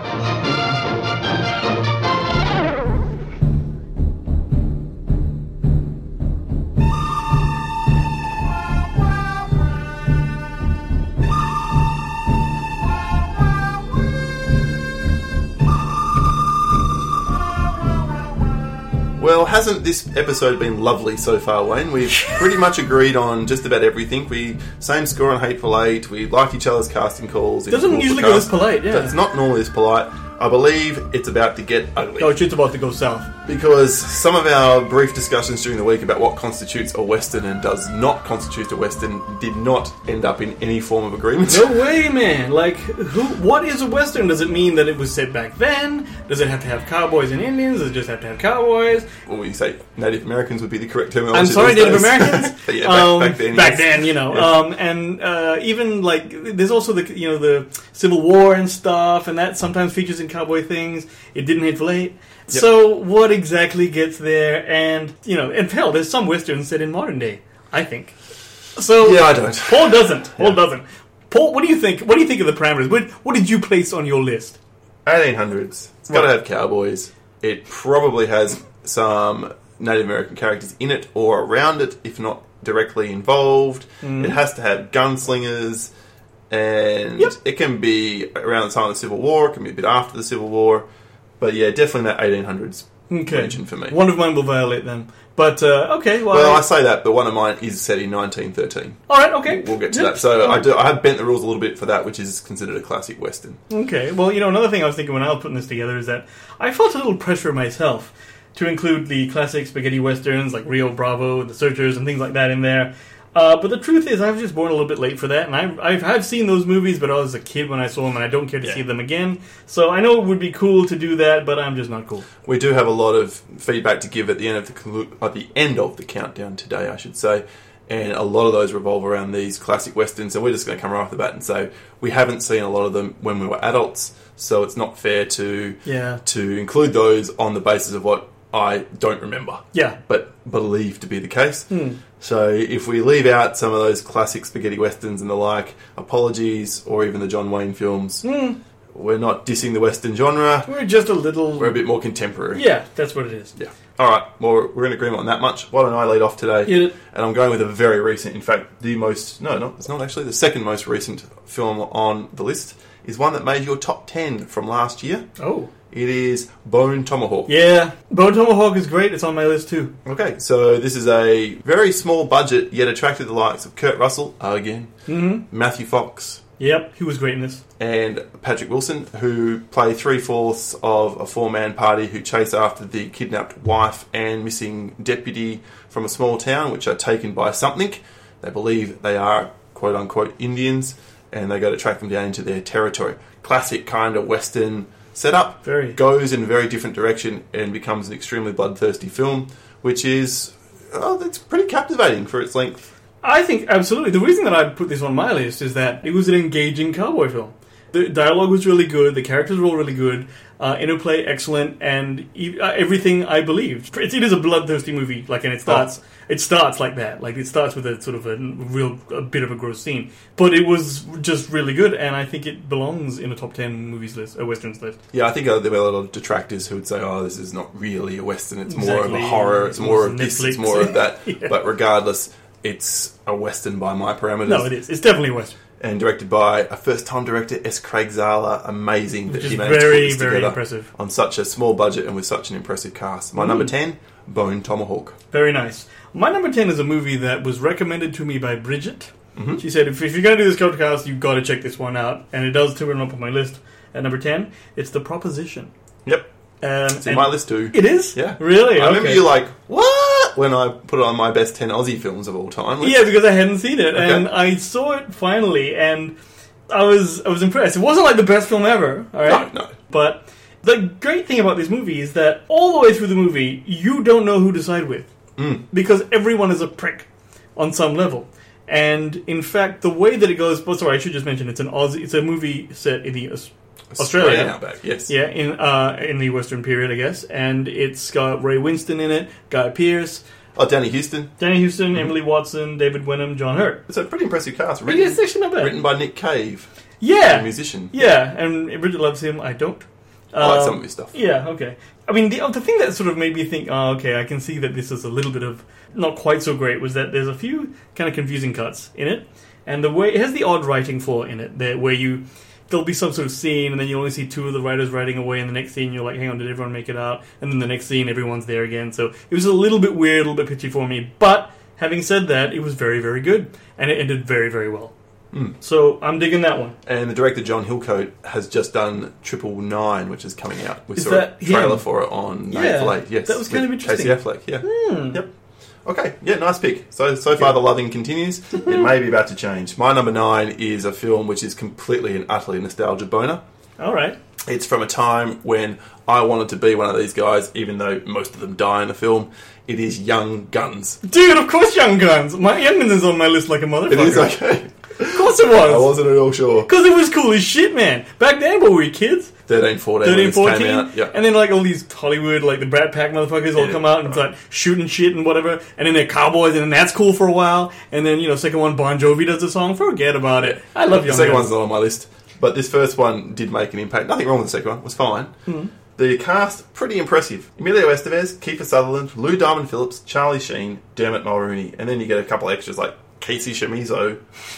Well, hasn't this episode been lovely so far, Wayne? We've pretty much agreed on just about everything. We same score on Hateful Eight. We like each other's casting calls. Doesn't It's usually cool go for this cast. polite, yeah. It's not normally this polite. I believe it's about to get ugly. Oh, shit's about to go south. Because some of our brief discussions during the week about what constitutes a Western and does not constitute a Western did not end up in any form of agreement. No way, man. Like, who? What is a Western? Does it mean that it was set back then? Does it have to have cowboys and Indians? Does it just have to have cowboys? Well, we say Native Americans would be the correct terminology. I'm sorry, these Native days. Americans. But yeah, back, um, back then. back yes. then, you know, Yeah. um, and uh, even like there's also the you know the Civil War and stuff, and that sometimes features in cowboy things. It didn't Hateful Eight. So what exactly gets there? And you know, and hell, there's some westerns set in modern day. I think. So Yeah, I don't. Paul doesn't. Paul doesn't. Paul, what do you think? What do you think of the parameters? What, what did you place on your list? eighteen hundreds. It's got to Right. have cowboys. It probably has some Native American characters in it or around it, if not directly involved. Mm. It has to have gunslingers, and Yep. it can be around the time of the Civil War. It can be a bit after the Civil War, but yeah, definitely that eighteen hundreds Okay. region for me. One of mine will violate them. But uh, okay, well, Well, I say that, but one of mine is set in nineteen thirteen. all right, okay. We'll get to Yeah. that. So All I right. do. I have bent the rules a little bit for that, which is considered a classic Western. Okay, well, you know, another thing I was thinking when I was putting this together is that I felt a little pressure myself to include the classic spaghetti westerns like Rio Bravo, The Searchers, and things like that in there. Uh, but the truth is, I was just born a little bit late for that, and I've, I've, I've seen those movies, but I was a kid when I saw them, and I don't care to Yeah. see them again. So I know it would be cool to do that, but I'm just not cool. We do have a lot of feedback to give at the end of the collu- at the end of the countdown today, I should say, and a lot of those revolve around these classic westerns. And we're just going to come right off the bat and say we haven't seen a lot of them when we were adults, so it's not fair to Yeah. to include those on the basis of what I don't remember, Yeah. but believe to be the case. Hmm. So if we leave out some of those classic spaghetti westerns and the like, apologies, or even the John Wayne films. Hmm. We're not dissing the Western genre. We're just a little... We're a bit more contemporary. Yeah, that's what it is. Yeah. All right. Well, we're in agreement on that much. Why don't I lead off today? Hit it. And I'm going with a very recent, in fact, the most... No, no, it's not actually. The second most recent film on the list is one that made your top ten from last year. Oh. It is Bone Tomahawk. Yeah. Bone Tomahawk is great. It's on my list, too. Okay, so this is a very small budget, yet attracted the likes of Kurt Russell, again, Mm-hmm. Matthew Fox, Yep, he was great in this. and Patrick Wilson, who play three-fourths of a four-man party who chase after the kidnapped wife and missing deputy from a small town, which are taken by something. They believe they are, quote-unquote, Indians, and they go to track them down into their territory. Classic kind of Western setup. Very. Goes in a very different direction and becomes an extremely bloodthirsty film, which is... Oh, that's pretty captivating for its length. I think, absolutely. The reason that I put this on my list is that it was an engaging cowboy film. The dialogue was really good. The characters were all really good. Uh, interplay excellent, and e- uh, everything I believed. It, it is a bloodthirsty movie. Like, and it starts. Oh. It starts like that. Like, it starts with a sort of a real, a bit of a gross scene. But it was just really good, and I think it belongs in a top ten movies list, a westerns list. Yeah, I think uh, there were a lot of detractors who would say, "Oh, this is not really a western. It's Exactly. more of a horror. It's more of Netflix. this. It's more of that." Yeah. But regardless, it's a western by my parameters. No, it is. It's definitely a western. And directed by a first-time director, S. Craig Zahler. Amazing that Which is he managed very, to put this very together impressive. on such a small budget and with such an impressive cast. My mm. number ten, Bone Tomahawk. Very nice. My number ten is a movie that was recommended to me by Bridget. Mm-hmm. She said, if, if you're going to do this podcast, you've got to check this one out. And it does turn up on my list at number ten. It's The Proposition. Yep. Um, it's in my list too. It is? Yeah. Really? I okay. remember you like, what? When I put it on my best ten Aussie films of all time. Let's... Yeah, because I hadn't seen it. Okay. And I saw it finally, and I was I was impressed. It wasn't like the best film ever, all right? No, no. But the great thing about this movie is that all the way through the movie, you don't know who to side with. Mm. Because everyone is a prick on some level. And in fact, the way that it goes... Oh, sorry, I should just mention, it's an Aussie, it's a movie set in the Aus- Australia. Australian outback, yes. Yeah, in uh, in the Western period, I guess. And it's got Ray Winston in it, Guy Pearce, Oh, Danny Houston. Danny Houston, mm-hmm. Emily Watson, David Wenham, John Hurt. It's a pretty impressive cast. Written, it's actually not bad. Written by Nick Cave. Yeah. A musician. Yeah, and Bridget loves him. I don't. I like Um, some of his stuff. Yeah, okay. I mean, the, the thing that sort of made me think, oh, okay, I can see that this is a little bit of not quite so great, was that there's a few kind of confusing cuts in it, and the way it has the odd writing flaw in it, that where you there'll be some sort of scene, and then you only see two of the writers writing away, and the next scene you're like, hang on, did everyone make it out? And then the next scene, everyone's there again. So it was a little bit weird, a little bit pitchy for me. But having said that, it was very, very good, and it ended very, very well. Mm. So I'm digging that one. And the director John Hillcoat has just done Triple Nine, which is coming out. We Is saw that a trailer him? for it on Yeah, Night Late. Yes, that was kind with of interesting. Casey Affleck. Yeah. Hmm. Yep. Okay. Yeah. Nice pick. So so far the loving continues. It may be about to change. My number nine is a film which is completely and utterly nostalgia boner. All right. It's from a time when I wanted to be one of these guys, even though most of them die in the film. It is Young Guns. Dude, of course Young Guns. My Young Guns is on my list like a motherfucker. It is okay. Of course it was. I wasn't at all sure. Because it was cool as shit, man. Back then, when we were kids. thirteen, fourteen, thirteen, when this fourteen. came out. Yeah. And then, like, all these Hollywood, like, the Brat Pack motherfuckers all Yeah, come out and right. start shooting shit and whatever. And then they're cowboys, and then that's cool for a while. And then, you know, second one, Bon Jovi does the song. Forget about it. I love The Young second Guns. one's not on my list. But this first one did make an impact. Nothing wrong with the second one. It was fine. Mm-hmm. The cast, pretty impressive. Emilio Estevez, Kiefer Sutherland, Lou Diamond Phillips, Charlie Sheen, Dermot Mulroney. And then you get a couple of extras like Casey Chamizo,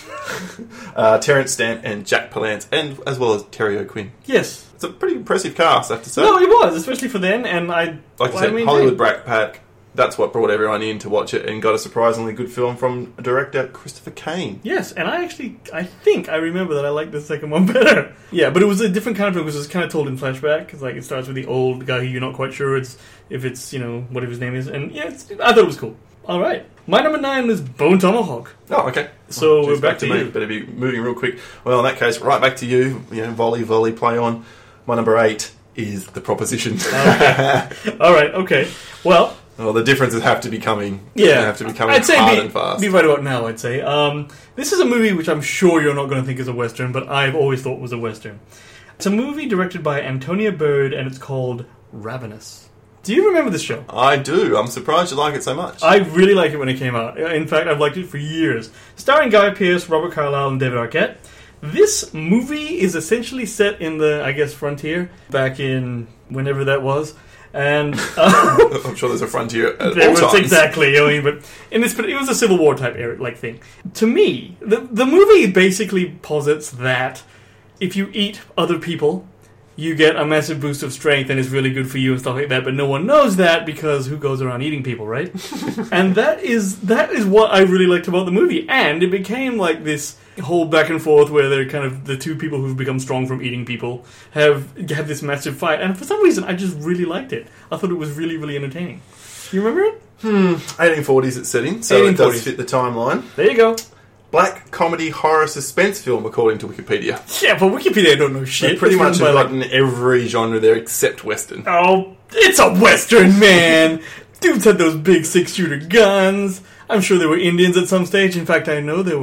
uh, Terrence Stamp, and Jack Palance, and as well as Terry O'Quinn. Yes. It's a pretty impressive cast, I have to say. No, it was, especially for then. And I... like I I said, mean, Hollywood hey. Brat Pack. That's what brought everyone in to watch it and got a surprisingly good film from director Christopher Kane. Yes, and I actually, I think I remember that I liked the second one better. Yeah, but it was a different kind of film because it was kind of told in flashback. Because like it starts with the old guy who you're not quite sure it's if it's you know whatever his name is, and yeah, it's, I thought it was cool. All right, my number nine was Bone Tomahawk. Oh, okay. So Well, we're geez, back to me. you. Better be moving real quick. Well, in that case, right back to you. You know, volley, volley, play on. My number eight is The Proposition. Okay. All right, okay. Well. Well, the differences have to be coming. Yeah, They have to be coming I'd say hard be, and fast. be right about now. I'd say um, this is a movie which I'm sure you're not going to think is a western, but I've always thought was a western. It's a movie directed by Antonia Bird, and it's called Ravenous. Do you remember this show? I do. I'm surprised you like it so much. I really liked it when it came out. In fact, I've liked it for years. Starring Guy Pearce, Robert Carlyle, and David Arquette. This movie is essentially set in the, I guess, frontier back in whenever that was. And uh, I'm sure there's a frontier at there all was times. exactly. I mean, but in this, but it was a Civil War type era, like thing. To me, the the movie basically posits that if you eat other people, you get a massive boost of strength and it's really good for you and stuff like that. But no one knows that because who goes around eating people, right? And that is that is what I really liked about the movie. And it became like this whole back and forth where they're kind of the two people who've become strong from eating people have have this massive fight. And for some reason, I just really liked it. I thought it was really, really entertaining. You remember it? Hmm. eighteen forties it's set in, so it eighteen forties. does fit the timeline. There you go. Black comedy horror suspense film, according to Wikipedia. Yeah, but Wikipedia don't know shit. They pretty It's much written have by, like, gotten every genre there except Western. oh, it's a Western, man. Dudes had those big six-shooter guns. I'm sure there were Indians at some stage. In fact, I know there were.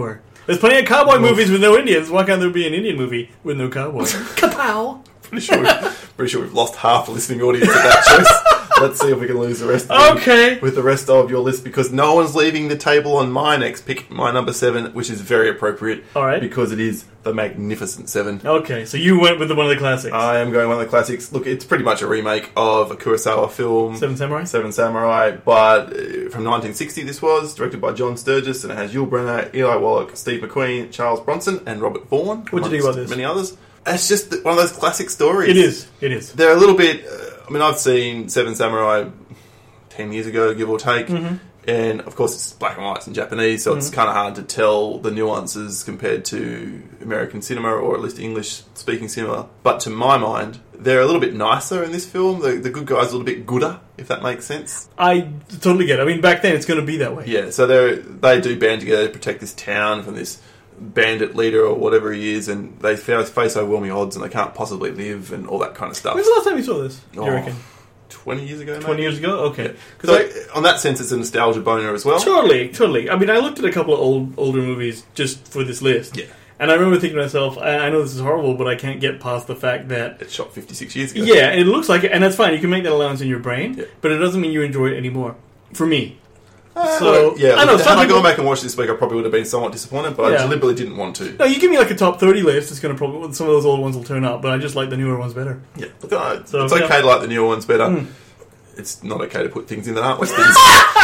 There's plenty of cowboy movies with no Indians. Why can't there be an Indian movie with no cowboys? Kapow! Pretty sure, we've, pretty sure we've lost half the listening audience at that choice. Let's see if we can lose the rest of them Okay. with the rest of your list, because no one's leaving the table on my next pick, my number seven, which is very appropriate. All right. Because it is the Magnificent Seven. Okay, so you went with the, one of the classics. I am going one of the classics. Look, it's pretty much a remake of a Kurosawa film. Seven Samurai? Seven Samurai, but uh, from nineteen sixty this was, directed by John Sturges, and it has Yul Brynner, Eli Wallach, Steve McQueen, Charles Bronson, and Robert Vaughn. What'd you think amongst about this? Many others. It's just one of those classic stories. It is. It is. They're a little bit... Uh, I mean, I've seen Seven Samurai ten years ago, give or take. Mm-hmm. And, of course, it's black and white, it's in Japanese, so mm-hmm. it's kind of hard to tell the nuances compared to American cinema, or at least English-speaking cinema. But to my mind, they're a little bit nicer in this film. The, the good guy's a little bit gooder, if that makes sense. I totally get it. I mean, back then, it's going to be that way. Yeah, so they they do band together to protect this town from this bandit leader or whatever he is, and they face overwhelming odds, and they can't possibly live, and all that kind of stuff. When's the last time you saw this, do you Oh. reckon? twenty years ago, maybe? twenty years ago? Okay. So, I, on that sense, it's a nostalgia boner as well. totally, totally. I mean, I looked at a couple of old older movies just for this list. Yeah. And I remember thinking to myself, I, I know this is horrible, but I can't get past the fact that... It's shot fifty-six years ago. Yeah, it looks like it, and that's fine. You can make that allowance in your brain, Yeah. but it doesn't mean you enjoy it anymore. For me. Uh, So, yeah, I know, had some I people- gone back and watched this week, I probably would have been somewhat disappointed, but Yeah. I deliberately didn't want to. No, you give me like a top thirty list, it's going to probably... Some of those old ones will turn up, but I just like the newer ones better. Yeah, look, uh, So, it's okay yeah. to like the newer ones better. Mm. It's not okay to put things in that aren't westerns.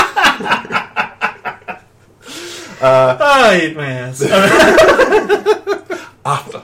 I ate my ass. After.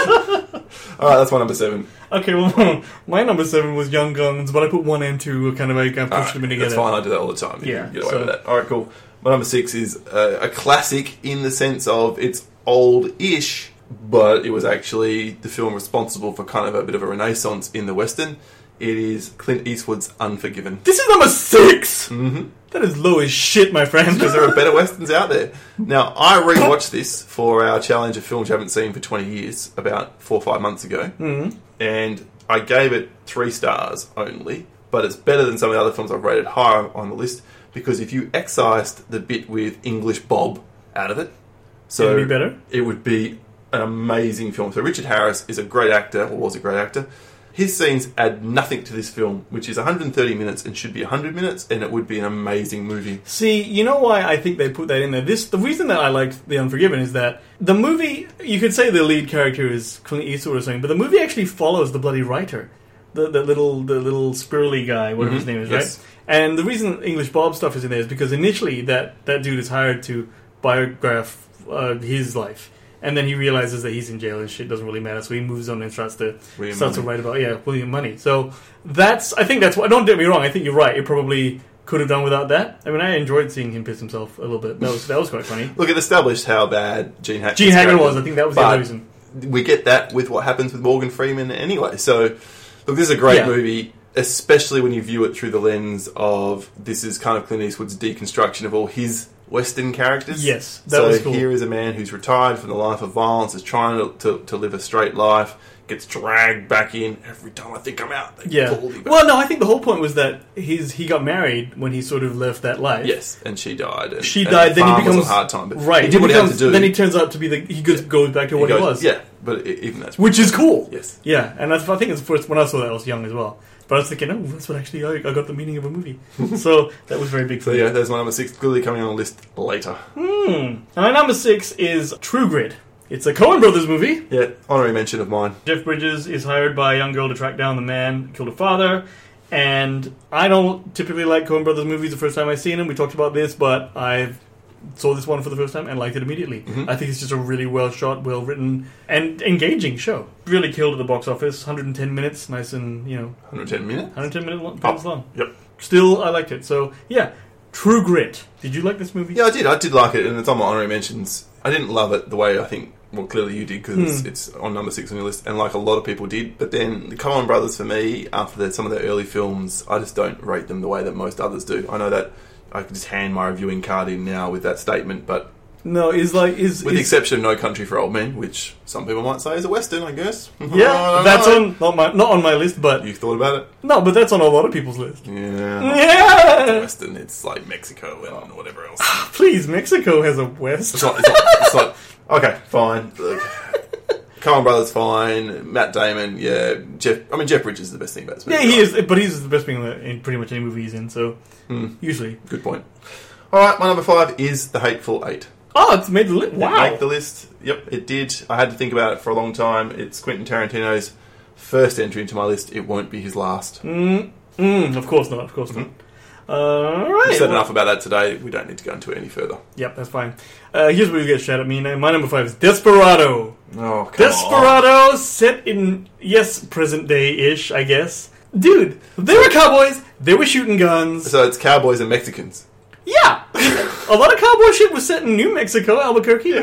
Alright, that's my number seven. Okay, well, my number seven was Young Guns, but I put one and two, kind of like I pushed Alright, them in together. that's fine, I do that all the time. You Yeah, can get away so- with that. Alright, cool. My number six is uh, a classic in the sense of it's old-ish, but it was actually the film responsible for kind of a bit of a renaissance in the Western. It is Clint Eastwood's Unforgiven. This is number six! Mm-hmm. That is low as shit, my friend. Because there are better westerns out there. Now, I rewatched this for our challenge of films you haven't seen for twenty years, about four or five months ago, Mhm. and I gave it three stars only, but it's better than some of the other films I've rated higher on the list, because if you excised the bit with English Bob out of it, so It'd be better? it would be an amazing film. So Richard Harris is a great actor, or was a great actor. His scenes add nothing to this film, which is one hundred thirty minutes and should be one hundred minutes, and it would be an amazing movie. See, you know why I think they put that in there? This the reason that I liked The Unforgiven is that the movie, you could say the lead character is Clint Eastwood or something, but the movie actually follows the bloody writer. The, the little the little spirally guy, whatever Mhm, his name is, yes. right? And the reason English Bob stuff is in there is because initially that, that dude is hired to biograph uh, his life. And then he realizes that he's in jail and shit doesn't really matter, so he moves on and starts to William starts to Money. write about yeah William Money. So that's I think that's what. Don't get me wrong. I think you're right. It probably could have done without that. I mean, I enjoyed seeing him piss himself a little bit. That was that was quite funny. Look, it established how bad Gene Hackman Gene Hackman was. I think that was the but other reason. We get that with what happens with Morgan Freeman anyway. So, look, this is a great Yeah. movie, especially when you view it through the lens of this is kind of Clint Eastwood's deconstruction of all his Western characters. Yes, that so was cool. here is a man who's retired from the life of violence, is trying to, to, to live a straight life, gets dragged back in every time I think I'm out. They Yeah. pull me back. Well, no, I think the whole point was that his he got married when he sort of left that life. Yes, and she died. And, She and died. the Then he farm was becomes a hard time, but right. He did what he had to becomes- do. Then he turns out to be the he goes, goes back to what he, goes- was. Yeah, but it, even that's Which is cool. Yes. Yeah, and that's, I think it's the first when I saw that I was young as well. But I was thinking, oh, that's what actually I, I got the meaning of a movie. So that was very big for So me. yeah, there's my number six, clearly coming on the list later. Hmm. My number six is True Grit. It's a Coen Brothers movie. Yeah, honorary mention of mine. Jeff Bridges is hired by a young girl to track down the man who killed her father. And I don't typically like Coen Brothers movies the first time I've seen them. We talked about this, but I saw this one for the first time and liked it immediately. Mhm. I think it's just a really well shot, well written, and engaging show. Really killed at the box office. one hundred ten minutes, nice and, you know, one hundred ten minutes? one hundred ten minutes long. Oh, minutes long. Yep. Still, I liked it. So, yeah. True Grit. Did you like this movie? Yeah, I did. I did like it, and it's on my honorary mentions. I didn't love it the way I think, well, clearly you did, because it's, Hmm. it's on number six on your list, and like a lot of people did. But then the Coen Brothers, for me, after the, some of their early films, I just don't rate them the way that most others do. I know that I could just hand my reviewing card in now with that statement, but No, is like is with the is, exception of No Country for Old Men, which some people might say is a Western, I guess. I yeah, don't that's know. on not my not on my list, but You thought about it? no, but that's on a lot of people's list. Yeah. Yeah, Western, it's like Mexico and whatever else. please, Mexico has a west. It's not, it's not, it's not Okay, fine. Look, Coen Brothers, fine. Matt Damon, yeah. Jeff. I mean, Jeff Bridges is the best thing about this movie. Yeah, he is, but he's the best thing in pretty much any movie he's in. So Mm. usually, Good point. All right, my number five is The Hateful Eight. oh, it's made the list. It Wow. made the list. Yep, it did. I had to think about it for a long time. It's Quentin Tarantino's first entry into my list. It won't be his last. Mm, mm, of course not. Of course not. All right. We've said well- enough about that today. We don't need to go into it any further. Yep, that's fine. Uh, here's where you get shot at me. Now, my number five is Desperado. Oh, come on. Desperado, set in, yes, present day-ish, I guess. Dude, they were cowboys, they were shooting guns. So it's cowboys and Mexicans. Yeah! A lot of cowboy shit was set in New Mexico, Albuquerque.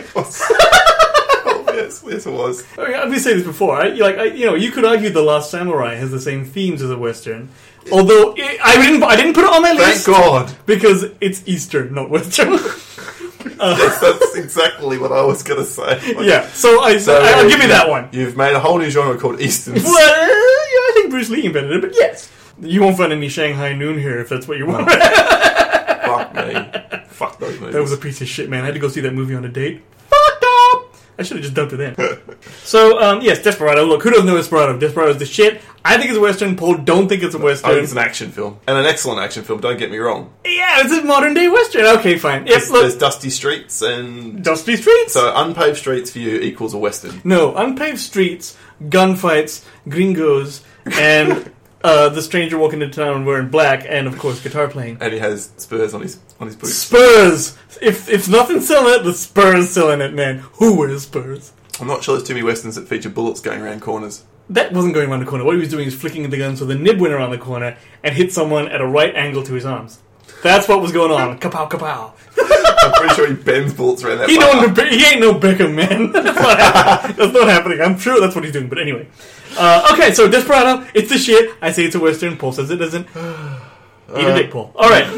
Oh, yes, yes, it was. I mean, I've been saying this before. I, like, I, you know, you could argue The Last Samurai has the same themes as a Western. Although, it, I didn't I didn't put it on my Thank list. God. Because it's Eastern, not Western. Yes, that's exactly what I was going to say. Like, yeah, so, I, So, I, I'll give you you- that one. You've made a whole new genre called Easterns. Well, yeah, I think Bruce Lee invented it, but yes. You won't find any Shanghai Noon here if that's what you want. Fuck me. Fuck those movies. That was a piece of shit, man. I had to go see that movie on a date. Fucked up! I should have just dumped it in. So, um, yes, Desperado. Look, who doesn't know Desperado? Desperado's the shit. I think it's a Western. Paul don't think it's a I Western. think it's an action film. And an excellent action film, don't get me wrong. Yeah, it's a modern day Western. Okay, fine. Yes, There's, look. there's dusty streets and... Dusty streets? So unpaved streets for you equals a Western. No, unpaved streets, gunfights, gringos, and uh, the stranger walking into town wearing black, and of course guitar playing. And he has spurs on his on his boots. Spurs! If if nothing's selling it, the Spurs selling it, man. Who wears Spurs? I'm not sure there's too many Westerns that feature bullets going around corners. That wasn't going around the corner. What he was doing is flicking the gun so the nib went around the corner and hit someone at a right angle to his arms. That's what was going on. Kapow, kapow. I'm pretty sure he bends bullets around that He, bar. don't, he ain't no Beckham, man. That's not, happening. That's not happening. I'm sure that's what he's doing. But anyway. Uh, okay, so Desperado, it's the shit. I say it's a Western. Paul says it isn't. Eat a dick, Paul. All right.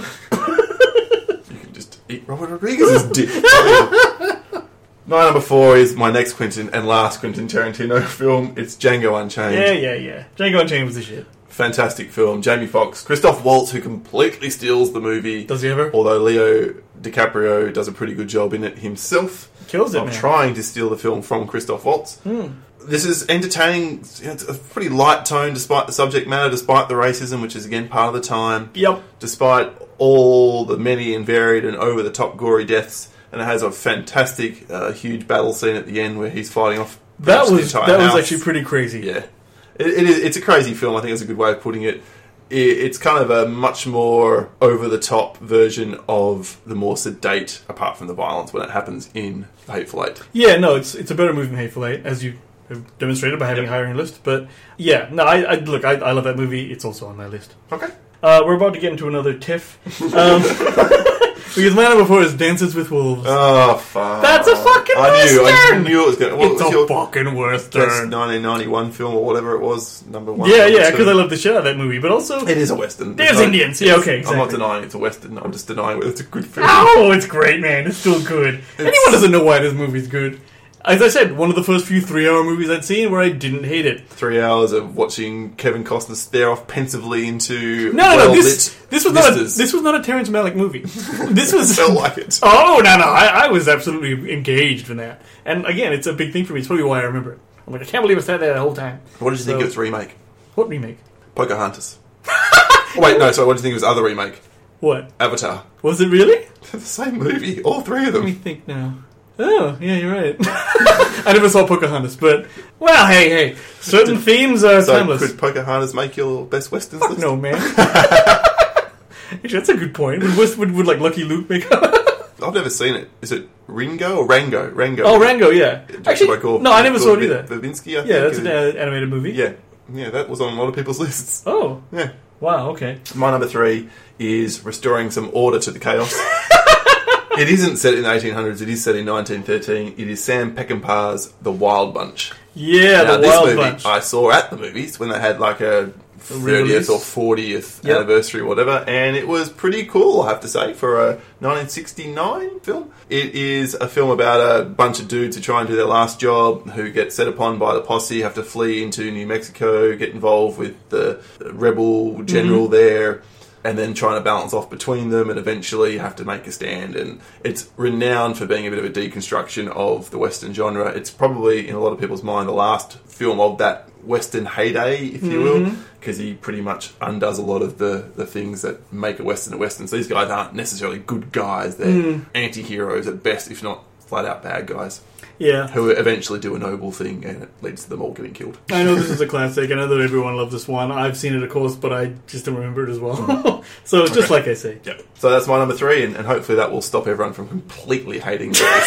You can just eat Robert Rodriguez's dick. My number four is my next Quentin and last Quentin Tarantino film. It's Django Unchained. Yeah, yeah, yeah. Django Unchained was the shit. Fantastic film. Jamie Foxx. Christoph Waltz, who completely steals the movie. Does he ever? Although Leo DiCaprio does a pretty good job in it himself. Kills it, of man. trying to steal the film from Christoph Waltz. Hmm. This is entertaining. It's a pretty light tone despite the subject matter, despite the racism, which is again part of the time. Yep. Despite all the many and varied and over-the-top gory deaths. And it has a fantastic, uh, huge battle scene at the end where he's fighting off That the was entire that was house. actually pretty crazy. Yeah. It, it is, it's a crazy film, I think that's a good way of putting it. it. It's kind of a much more over-the-top version of the more sedate, apart from the violence, when it happens in The Hateful Eight. Yeah, no, it's it's a better movie than Hateful Eight, as you have demonstrated by having Yep. a higher list. But yeah, no, I, I look, I, I love that movie. It's also on my list. Okay. Uh, we're about to get into another tiff. Um, because my number four is Dances with Wolves. Oh, fuck. That's a fucking I knew, Western! I knew it was going to... What it's was a your fucking best Western. nineteen ninety-one film or whatever it was? Number one? Yeah, number yeah, two? because I love the shit out of that movie. But also, It is a Western. There's no- Indians. Yeah, okay, I'm not exactly. denying it's a Western. I'm just denying whether it's a good film. oh, it's great, man. It's still good. Anyone doesn't know why this movie's good. As I said, one of the first few three-hour movies I'd seen where I didn't hate it. Three hours of watching Kevin Costner stare off pensively into No, no, no. well-lit This this was not a, vistas. this was not a Terrence Malick movie. This was felt like it. Oh no, no. I, I was absolutely engaged in that. And again, it's a big thing for me. It's probably why I remember it. I'm like, I can't believe I sat there the whole time. What did you think So- of its remake? What remake? Pocahontas. oh, wait, no, sorry, what did you think of its other remake? What Avatar. was it really? They're the same movie, all three of Let me them. think now. Oh, yeah, you're right. I never saw Pocahontas, but well, hey, hey, certain themes are So timeless. could Pocahontas make your best westerns Fuck list? no, man. Actually, that's a good point. Would, would, would, would like Lucky Luke make? I've never seen it. Is it Ringo or Rango? Rango. Oh, Rango, yeah. Directed Actually, by Gore- no, I never saw it Gore either. Verbinski, I think. Yeah, that's is an it? uh, animated movie. Yeah, yeah, that was on a lot of people's lists. Oh, Yeah. wow. Okay. My number three is restoring some order to the chaos. It isn't set in the eighteen hundreds, it is set in nineteen thirteen. It is Sam Peckinpah's The Wild Bunch. Yeah, now, the this Wild movie Bunch. I saw at the movies when they had like a re-release? thirtieth or fortieth Yep. anniversary or whatever, and it was pretty cool, I have to say, for a nineteen sixty-nine film. It is a film about a bunch of dudes who try and do their last job, who get set upon by the posse, have to flee into New Mexico, get involved with the rebel general Mm-hmm. there. and then trying to balance off between them, and eventually have to make a stand. And it's renowned for being a bit of a deconstruction of the Western genre. It's probably, in a lot of people's mind, the last film of that Western heyday, if you will, because he pretty much undoes a lot of the, the things that make a Western a Western. So these guys aren't necessarily good guys. They're mm. anti-heroes at best, if not flat-out bad guys. Yeah. Who eventually do a noble thing, and it leads to them all getting killed. I know this is a classic. I know that everyone loves this one. I've seen it, of course, but I just don't remember it as well. So, just okay. like I say. Yep. So that's my number three, and, and hopefully that will stop everyone from completely hating this.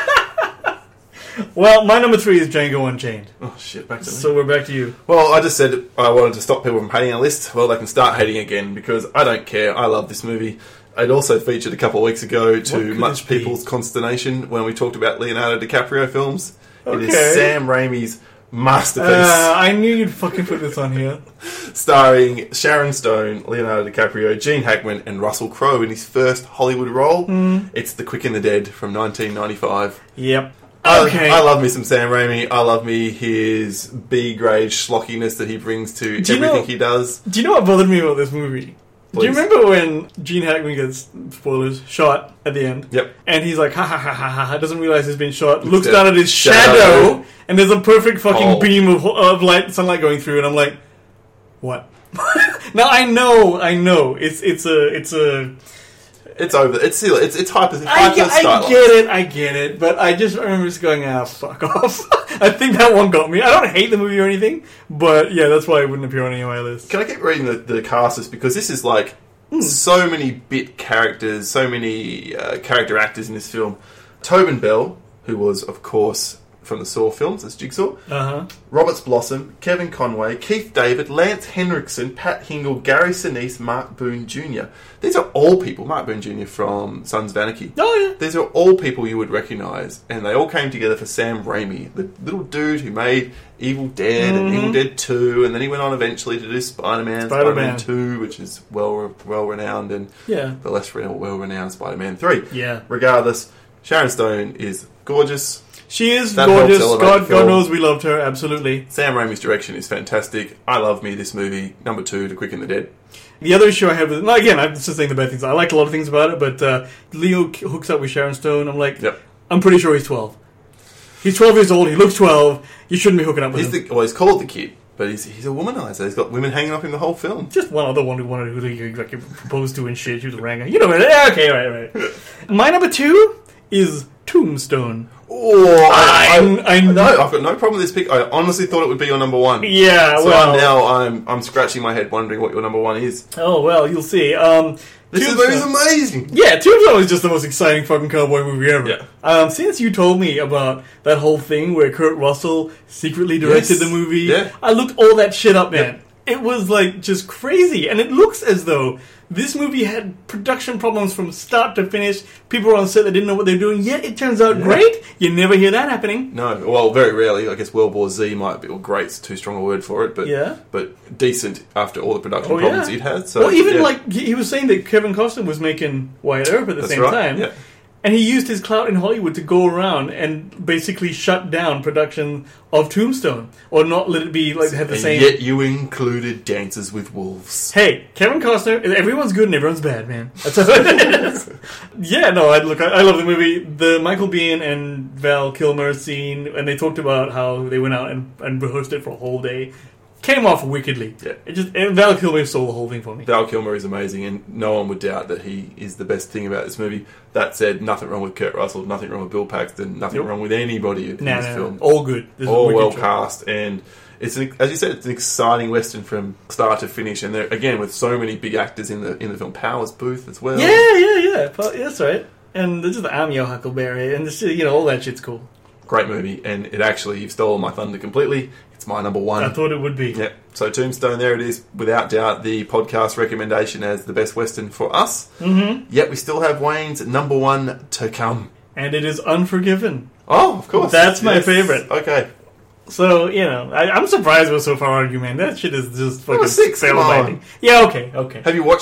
Well, my number three is Django Unchained. Oh, shit, back to me. So we're back to you. Well, I just said I wanted to stop people from hating our list. Well, they can start hating again, because I don't care. I love this movie. It also featured a couple of weeks ago to much people's consternation when we talked about Leonardo DiCaprio films. Okay. It is Sam Raimi's masterpiece. Uh, I knew you'd fucking put this on here. Starring Sharon Stone, Leonardo DiCaprio, Gene Hackman, and Russell Crowe in his first Hollywood role. Mm. It's The Quick and the Dead from nineteen ninety-five. Yep. Okay. I, I love me some Sam Raimi. I love me his B-grade schlockiness that he brings to do everything know, he does. Do you know what bothered me about this movie? Please. Do you remember when Gene Hackman gets, spoilers, shot at the end? Yep. And he's like, ha ha ha ha ha, doesn't realise he's been shot, looks down at his shadow, shadow, and there's a perfect fucking oh. beam of, of light, sunlight going through, and I'm like, what? Now I know, I know, it's it's a, it's a... It's over. It's still. It's it's hyper. I, I get it. I get it. But I just remember just going, ah, fuck off. I think that one got me. I don't hate the movie or anything, but yeah, that's why it wouldn't appear on any of my list. Can I keep reading the, the cast list, because this is like mm. so many bit characters, so many uh, character actors in this film. Tobin Bell, who was of course from the Saw films as Jigsaw. Uh-huh. Roberts Blossom, Kevin Conway, Keith David, Lance Henriksen, Pat Hingle, Gary Sinise, Mark Boone Junior These are all people. Mark Boone Junior from Sons of Anarchy. Oh, yeah. These are all people you would recognise, and they all came together for Sam Raimi, the little dude who made Evil Dead mm-hmm. and Evil Dead two, and then he went on eventually to do Spider-Man, Spider-Man, Spider-Man two, which is well well renowned, and yeah. the less well renowned Spider-Man three. Yeah. Regardless, Sharon Stone is gorgeous. She is that gorgeous. God, God knows we loved her, absolutely. Sam Raimi's direction is fantastic. I love me this movie. Number two, The Quick and the Dead. The other issue I have with... No, again, I'm just saying the bad things. I like a lot of things about it, but uh, Leo hooks up with Sharon Stone. I'm like, yep. I'm pretty sure he's twelve. He's twelve years old. He looks twelve. You shouldn't be hooking up with he's him. The, well, he's called the kid, but he's he's a womanizer. He's got women hanging off him the whole film. Just one other one who wanted who he like, proposed to and shit. She was a ranger. You know what? Yeah, okay, right, right. My number two is Tombstone. Oh, I, I, I, I know. I've got no problem with this pick. I honestly thought it would be your number one. Yeah, so well, now I'm I'm scratching my head wondering what your number one is. Oh well, you'll see. Um, this Tombstone. is amazing. Yeah, Tombstone is just the most exciting fucking cowboy movie ever. Yeah. Um, since you told me about that whole thing where Kurt Russell secretly directed yes. the movie, yeah. I looked all that shit up, man. Yep. It was like just crazy, and it looks as though this movie had production problems from start to finish. People were on set that didn't know what they were doing, yet it turns out yeah. great. You never hear that happening. No, well, very rarely. I guess World War Z might be, or great's too strong a word for it, but yeah. but decent after all the production oh, problems yeah. he'd had. So, well, even yeah. like he was saying that Kevin Costner was making Wyatt Earp at the That's same right. time. Yeah. And he used his clout in Hollywood to go around and basically shut down production of Tombstone, or not let it be like have the and same. Yet you included Dances with Wolves. Hey, Kevin Costner. Everyone's good and everyone's bad, man. That's how it is. Yeah, no, I look. I, I love the movie. The Michael Biehn and Val Kilmer scene, and they talked about how they went out and, and rehearsed it for a whole day. Came off wickedly. Yeah. It just and Val Kilmer stole the whole thing for me. Val Kilmer is amazing, and no one would doubt that he is the best thing about this movie. That said, nothing wrong with Kurt Russell, nothing wrong with Bill Paxton, nothing nope. wrong with anybody in nah, this nah, film. Nah. All good. This all is well show. cast, and it's an, as you said, it's an exciting western from start to finish. And again, with so many big actors in the in the film, Powers Booth as well. Yeah, yeah, yeah. But, yeah that's right. And there's just I'm Yo Huckleberry, and this, you know all that shit's cool. Great movie, and it actually you've stolen my thunder completely. It's my number one. I thought it would be. Yep. So Tombstone, there it is, without doubt, the podcast recommendation as the best western for us. Mm-hmm. Yet we still have Wayne's number one to come. And it is Unforgiven. Oh, of course. That's my yes. favorite. Okay. So, you know, I, I'm surprised we're so far arguing, man. That shit is just fucking six, sail binding. Yeah, okay, okay. Have you watched it?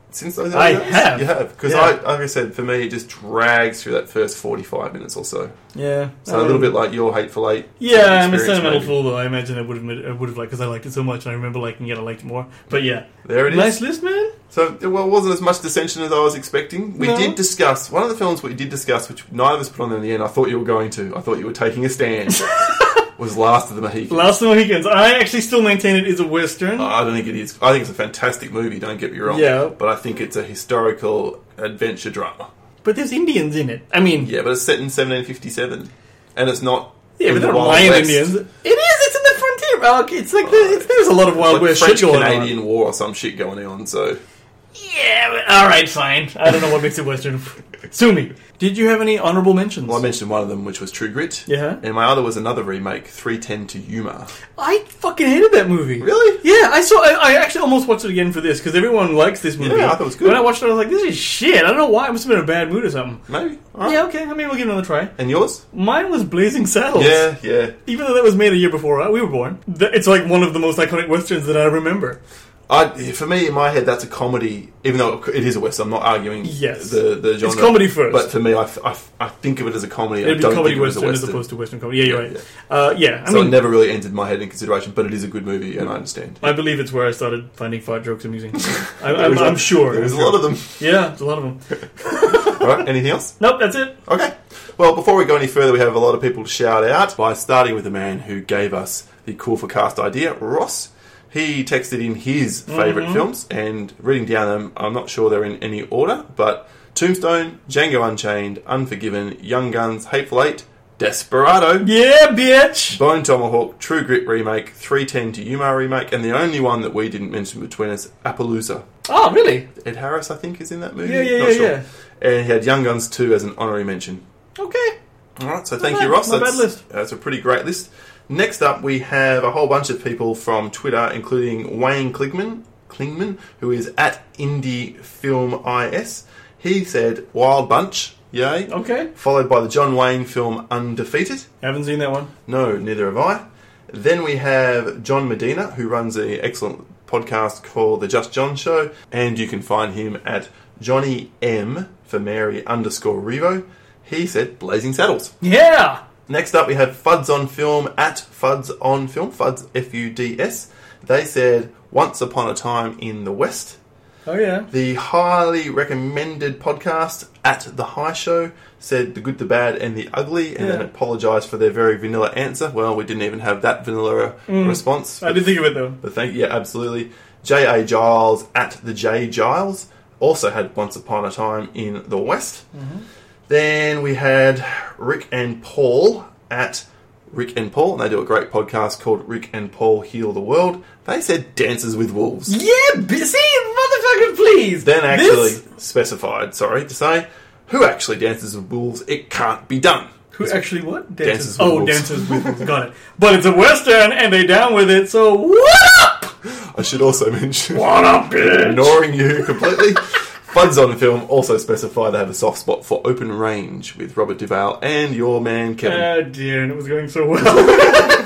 since those I early days? have. You have. Because, Yeah. I, like I said, for me, it just drags through that first forty-five minutes or so. Yeah. So a little bit like your Hateful Eight. Yeah, I'm a experience, sentimental maybe. fool, though. I imagine I would have, I would have liked because I liked it so much, and I remember liking it. I liked it more. But yeah, There it is. nice list, man. So, well, it wasn't as much dissension as I was expecting. We No. did discuss, one of the films we did discuss, which neither of us put on there in the end, I thought you were going to, I thought you were taking a stand, was Last of the Mohicans. Last of the Mohicans. I actually still maintain it is a western. I don't think it is. I think it's a fantastic movie, don't get me wrong. Yeah. But I think it's a historical adventure drama. But there's Indians in it. I mean, Yeah, but it's set in seventeen fifty-seven. And it's not. yeah, in but the they're Wild Mayan West. Indians. It is. It's in the frontier. Oh, okay, it's like the, it's, there's a lot of Wild Like West French shit going Canadian on. War or some shit going on, so. Yeah, but, all right, fine. I don't know what makes it western. Sue me. Did you have any honorable mentions? Well, I mentioned one of them, which was True Grit. Yeah. And my other was another remake, three ten to Yuma. I fucking hated that movie. Really? Yeah, I saw. I, I actually almost watched it again for this because everyone likes this movie. Yeah, I thought it was good. When I watched it, I was like, "This is shit." I don't know why. I must have been in a bad mood or something. Maybe. Alright. Yeah, okay. I mean, we'll give it another try. And yours? Mine was Blazing Saddles. Yeah, yeah. Even though that was made a year before we were born, th- it's like one of the most iconic westerns that I remember. I, for me, in my head, that's a comedy. Even though it is a western, I'm not arguing Yes. the the genre. It's comedy first. But for me, I, f- I f- I think of it as a comedy. It'd I be don't comedy think of it as a western as western. opposed to western comedy. Yeah, you're Yeah, right. Uh, yeah, I so mean, it never really entered my head in consideration, but it is a good movie, and I understand. I believe it's where I started finding fart jokes amusing. I, There I'm, was a- I'm sure. There's I'm a sure. lot of them. Yeah, there's a lot of them. All right, anything else? Nope, that's it. Okay. Well, before we go any further, we have a lot of people to shout out by starting with the man who gave us the Cool for Cast idea, Ross. He texted in his favourite Mhm. films, and reading down them, I'm not sure they're in any order, but Tombstone, Django Unchained, Unforgiven, Young Guns, Hateful Eight, Desperado, Yeah, bitch. Bone Tomahawk, True Grit remake, three ten to Yuma remake, and the only one that we didn't mention between us, Appaloosa. Oh, really? Ed Harris, I think, is in that movie. Yeah, yeah, Not yeah, sure. yeah. And he had Young Guns two as an honorary mention. Okay. All right, so Not thank bad. you, Ross. Not a That's, bad list. that's a pretty great list. Next up, we have a whole bunch of people from Twitter, including Wayne Klingman, Klingman, who is at Indie Film I S. He said Wild Bunch, yay. Okay. Followed by the John Wayne film Undefeated. Haven't seen that one. No, neither have I. Then we have John Medina, who runs an excellent podcast called The Just John Show, and you can find him at Johnny M for Mary underscore Revo. He said Blazing Saddles. Yeah. Next up, we have Fuds on Film at Fuds on Film, Fuds F U D S. They said Once Upon a Time in the West. Oh, yeah. The highly recommended podcast at The High Show said The Good, the Bad, and the Ugly, and Yeah. then apologised for their very vanilla answer. Well, we didn't even have that vanilla Mm. response. I did think of it, though. But thank you, yeah, absolutely. J A Giles at the J Giles also had Once Upon a Time in the West. Mm-hmm. Then we had Rick and Paul at Rick and Paul, and they do a great podcast called Rick and Paul Heal the World. They said Dances with Wolves. Yeah, b- see, motherfucker, please. Then actually This- specified, sorry, to say, who actually dances with wolves? It can't be done. Who actually what? Dances with oh, Wolves. Dances with Wolves. Got it. But it's a western, and they down with it, so what up? I should also mention, What up, bitch? ignoring you completely, Fuds on Film also specify they have a soft spot for Open Range with Robert Duvall and your man Kevin. Oh, dear, and it was going so well.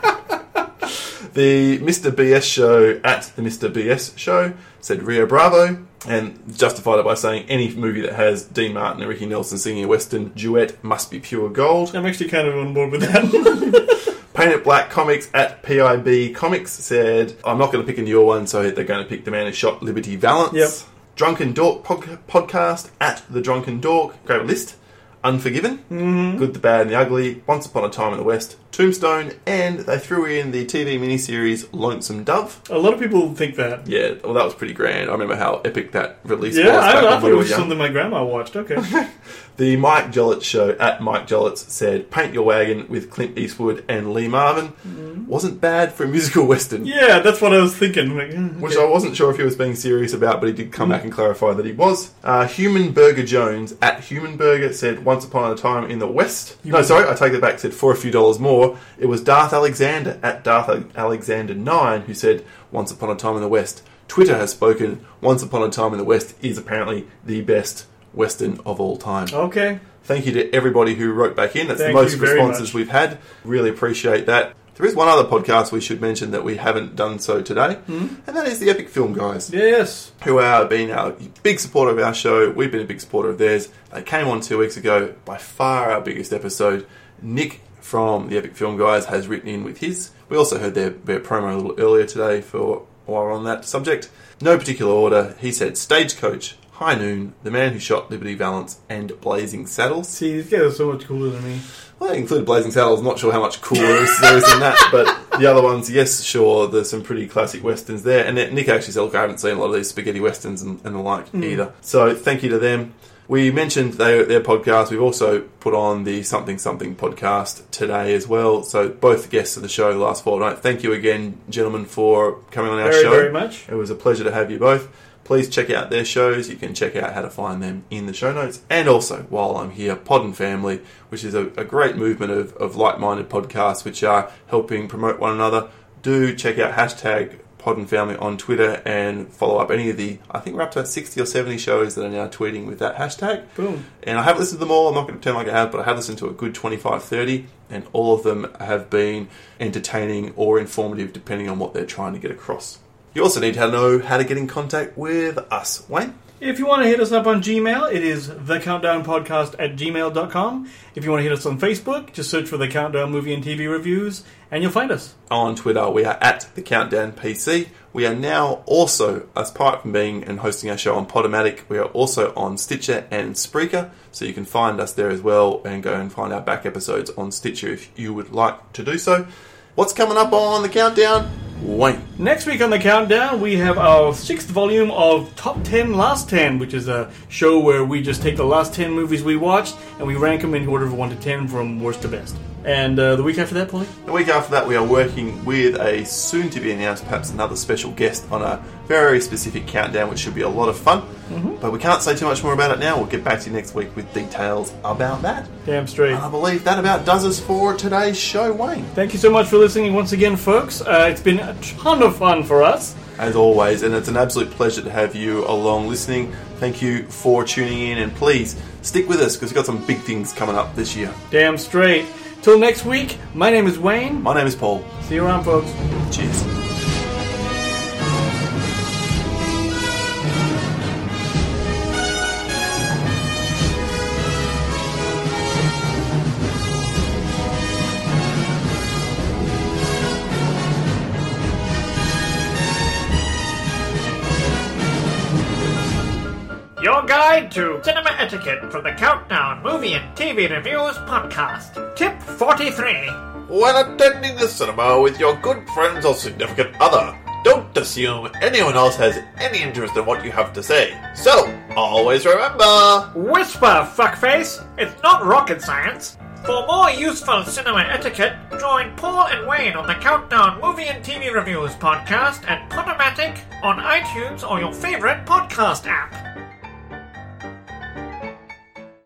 The Mister B S show at the Mister B S show said Rio Bravo, and justified it by saying any movie that has Dean Martin and Ricky Nelson singing a western duet must be pure gold. I'm actually kind of on board with that. Paint It Black Comics at P I B Comics said, I'm not going to pick a newer one, so they're going to pick The Man Who Shot Liberty Valance. Yep. Drunken Dork pod- podcast at The Drunken Dork. Great list. Unforgiven. Mm-hmm. Good, the Bad, and the Ugly. Once Upon a Time in the West. Tombstone. And they threw in the T V miniseries Lonesome Dove. A lot of people think that. Yeah, well, that was pretty grand. I remember how epic that release Yeah, was. I, back I when thought we it were was young. something my grandma watched. Okay. The Mike Jollitz show at Mike Jollitz said Paint Your Wagon with Clint Eastwood and Lee Marvin. Mm-hmm. Wasn't bad for a musical western. Yeah, that's what I was thinking. Like, mm, Which okay. I wasn't sure if he was being serious about, but he did come back and clarify that he was. Uh, Human Burger Jones at Human Burger said Once Upon a Time in the West. No, sorry, I take that back. Said for a few dollars more. It was Darth Alexander at Darth Alexander nine who said Once Upon a Time in the West. Twitter has spoken. Once Upon a Time in the West is apparently the best western of all time. Okay. Thank you to everybody who wrote back in. That's Thank the most you very responses much. we've had. Really appreciate that. There is one other podcast we should mention that we haven't done so today, mm-hmm. and that is the Epic Film Guys. Yes. Who are being a big supporter of our show. We've been a big supporter of theirs. They came on two weeks ago, by far our biggest episode. Nick from the Epic Film Guys has written in with his. We also heard their, their promo a little earlier today for while we're on that subject. No particular order. He said Stagecoach, High Noon, The Man Who Shot Liberty Valance, and Blazing Saddles. See, these guys are so much cooler than me. Well, they included Blazing Saddles. I'm not sure how much cooler there is than that, but the other ones, yes, sure, there's some pretty classic westerns there. And Nick actually said, look, I haven't seen a lot of these spaghetti westerns and, and the like mm. either. So thank you to them. We mentioned they, their podcast. We've also put on the Something Something podcast today as well. So both guests of the show last fortnight. Thank you again, gentlemen, for coming on our very, show. Very, very much. It was a pleasure to have you both. Please check out their shows. You can check out how to find them in the show notes. And also, while I'm here, Pod and Family, which is a, a great movement of, of like-minded podcasts which are helping promote one another. Do check out hashtag Pod and Family on Twitter and follow up any of the, I think we're up to sixty or seventy shows that are now tweeting with that hashtag. Boom. And I haven't listened to them all. I'm not going to pretend like I have, but I have listened to a good twenty-five, thirty, and all of them have been entertaining or informative depending on what they're trying to get across. You also need to know how to get in contact with us. Wayne? If you want to hit us up on Gmail, it is the countdown podcast at gmail dot com. If you want to hit us on Facebook, just search for The Countdown Movie and T V Reviews, and you'll find us. On Twitter, we are at The Countdown P C. We are now also, as part from being and hosting our show on Podomatic, we are also on Stitcher and Spreaker, so you can find us there as well and go and find our back episodes on Stitcher if you would like to do so. What's coming up on The Countdown? Wayne. Next week on The Countdown, we have our sixth volume of Top ten Last ten, which is a show where we just take the last ten movies we watched and we rank them in order of one to ten from worst to best. And uh, the week after that, Paulie? The week after that, we are working with a soon-to-be-announced, perhaps another special guest on a very specific countdown, which should be a lot of fun. Mm-hmm. But we can't say too much more about it now. We'll get back to you next week with details about that. Damn straight. And I believe that about does us for today's show, Wayne. Thank you so much for listening once again, folks. Uh, it's been a ton of fun for us. As always, and it's an absolute pleasure to have you along listening. Thank you for tuning in, and please stick with us because we've got some big things coming up this year. Damn straight. Till next week, my name is Wayne. My name is Paul. See you around, folks. Cheers. Your guide to cinema etiquette from the Countdown Movie and T V Reviews podcast. Tip forty-three. When attending the cinema with your good friends or significant other, don't assume anyone else has any interest in what you have to say. So, always remember... Whisper, fuckface! It's not rocket science. For more useful cinema etiquette, join Paul and Wayne on the Countdown Movie and T V Reviews podcast at Podomatic on iTunes or your favorite podcast app.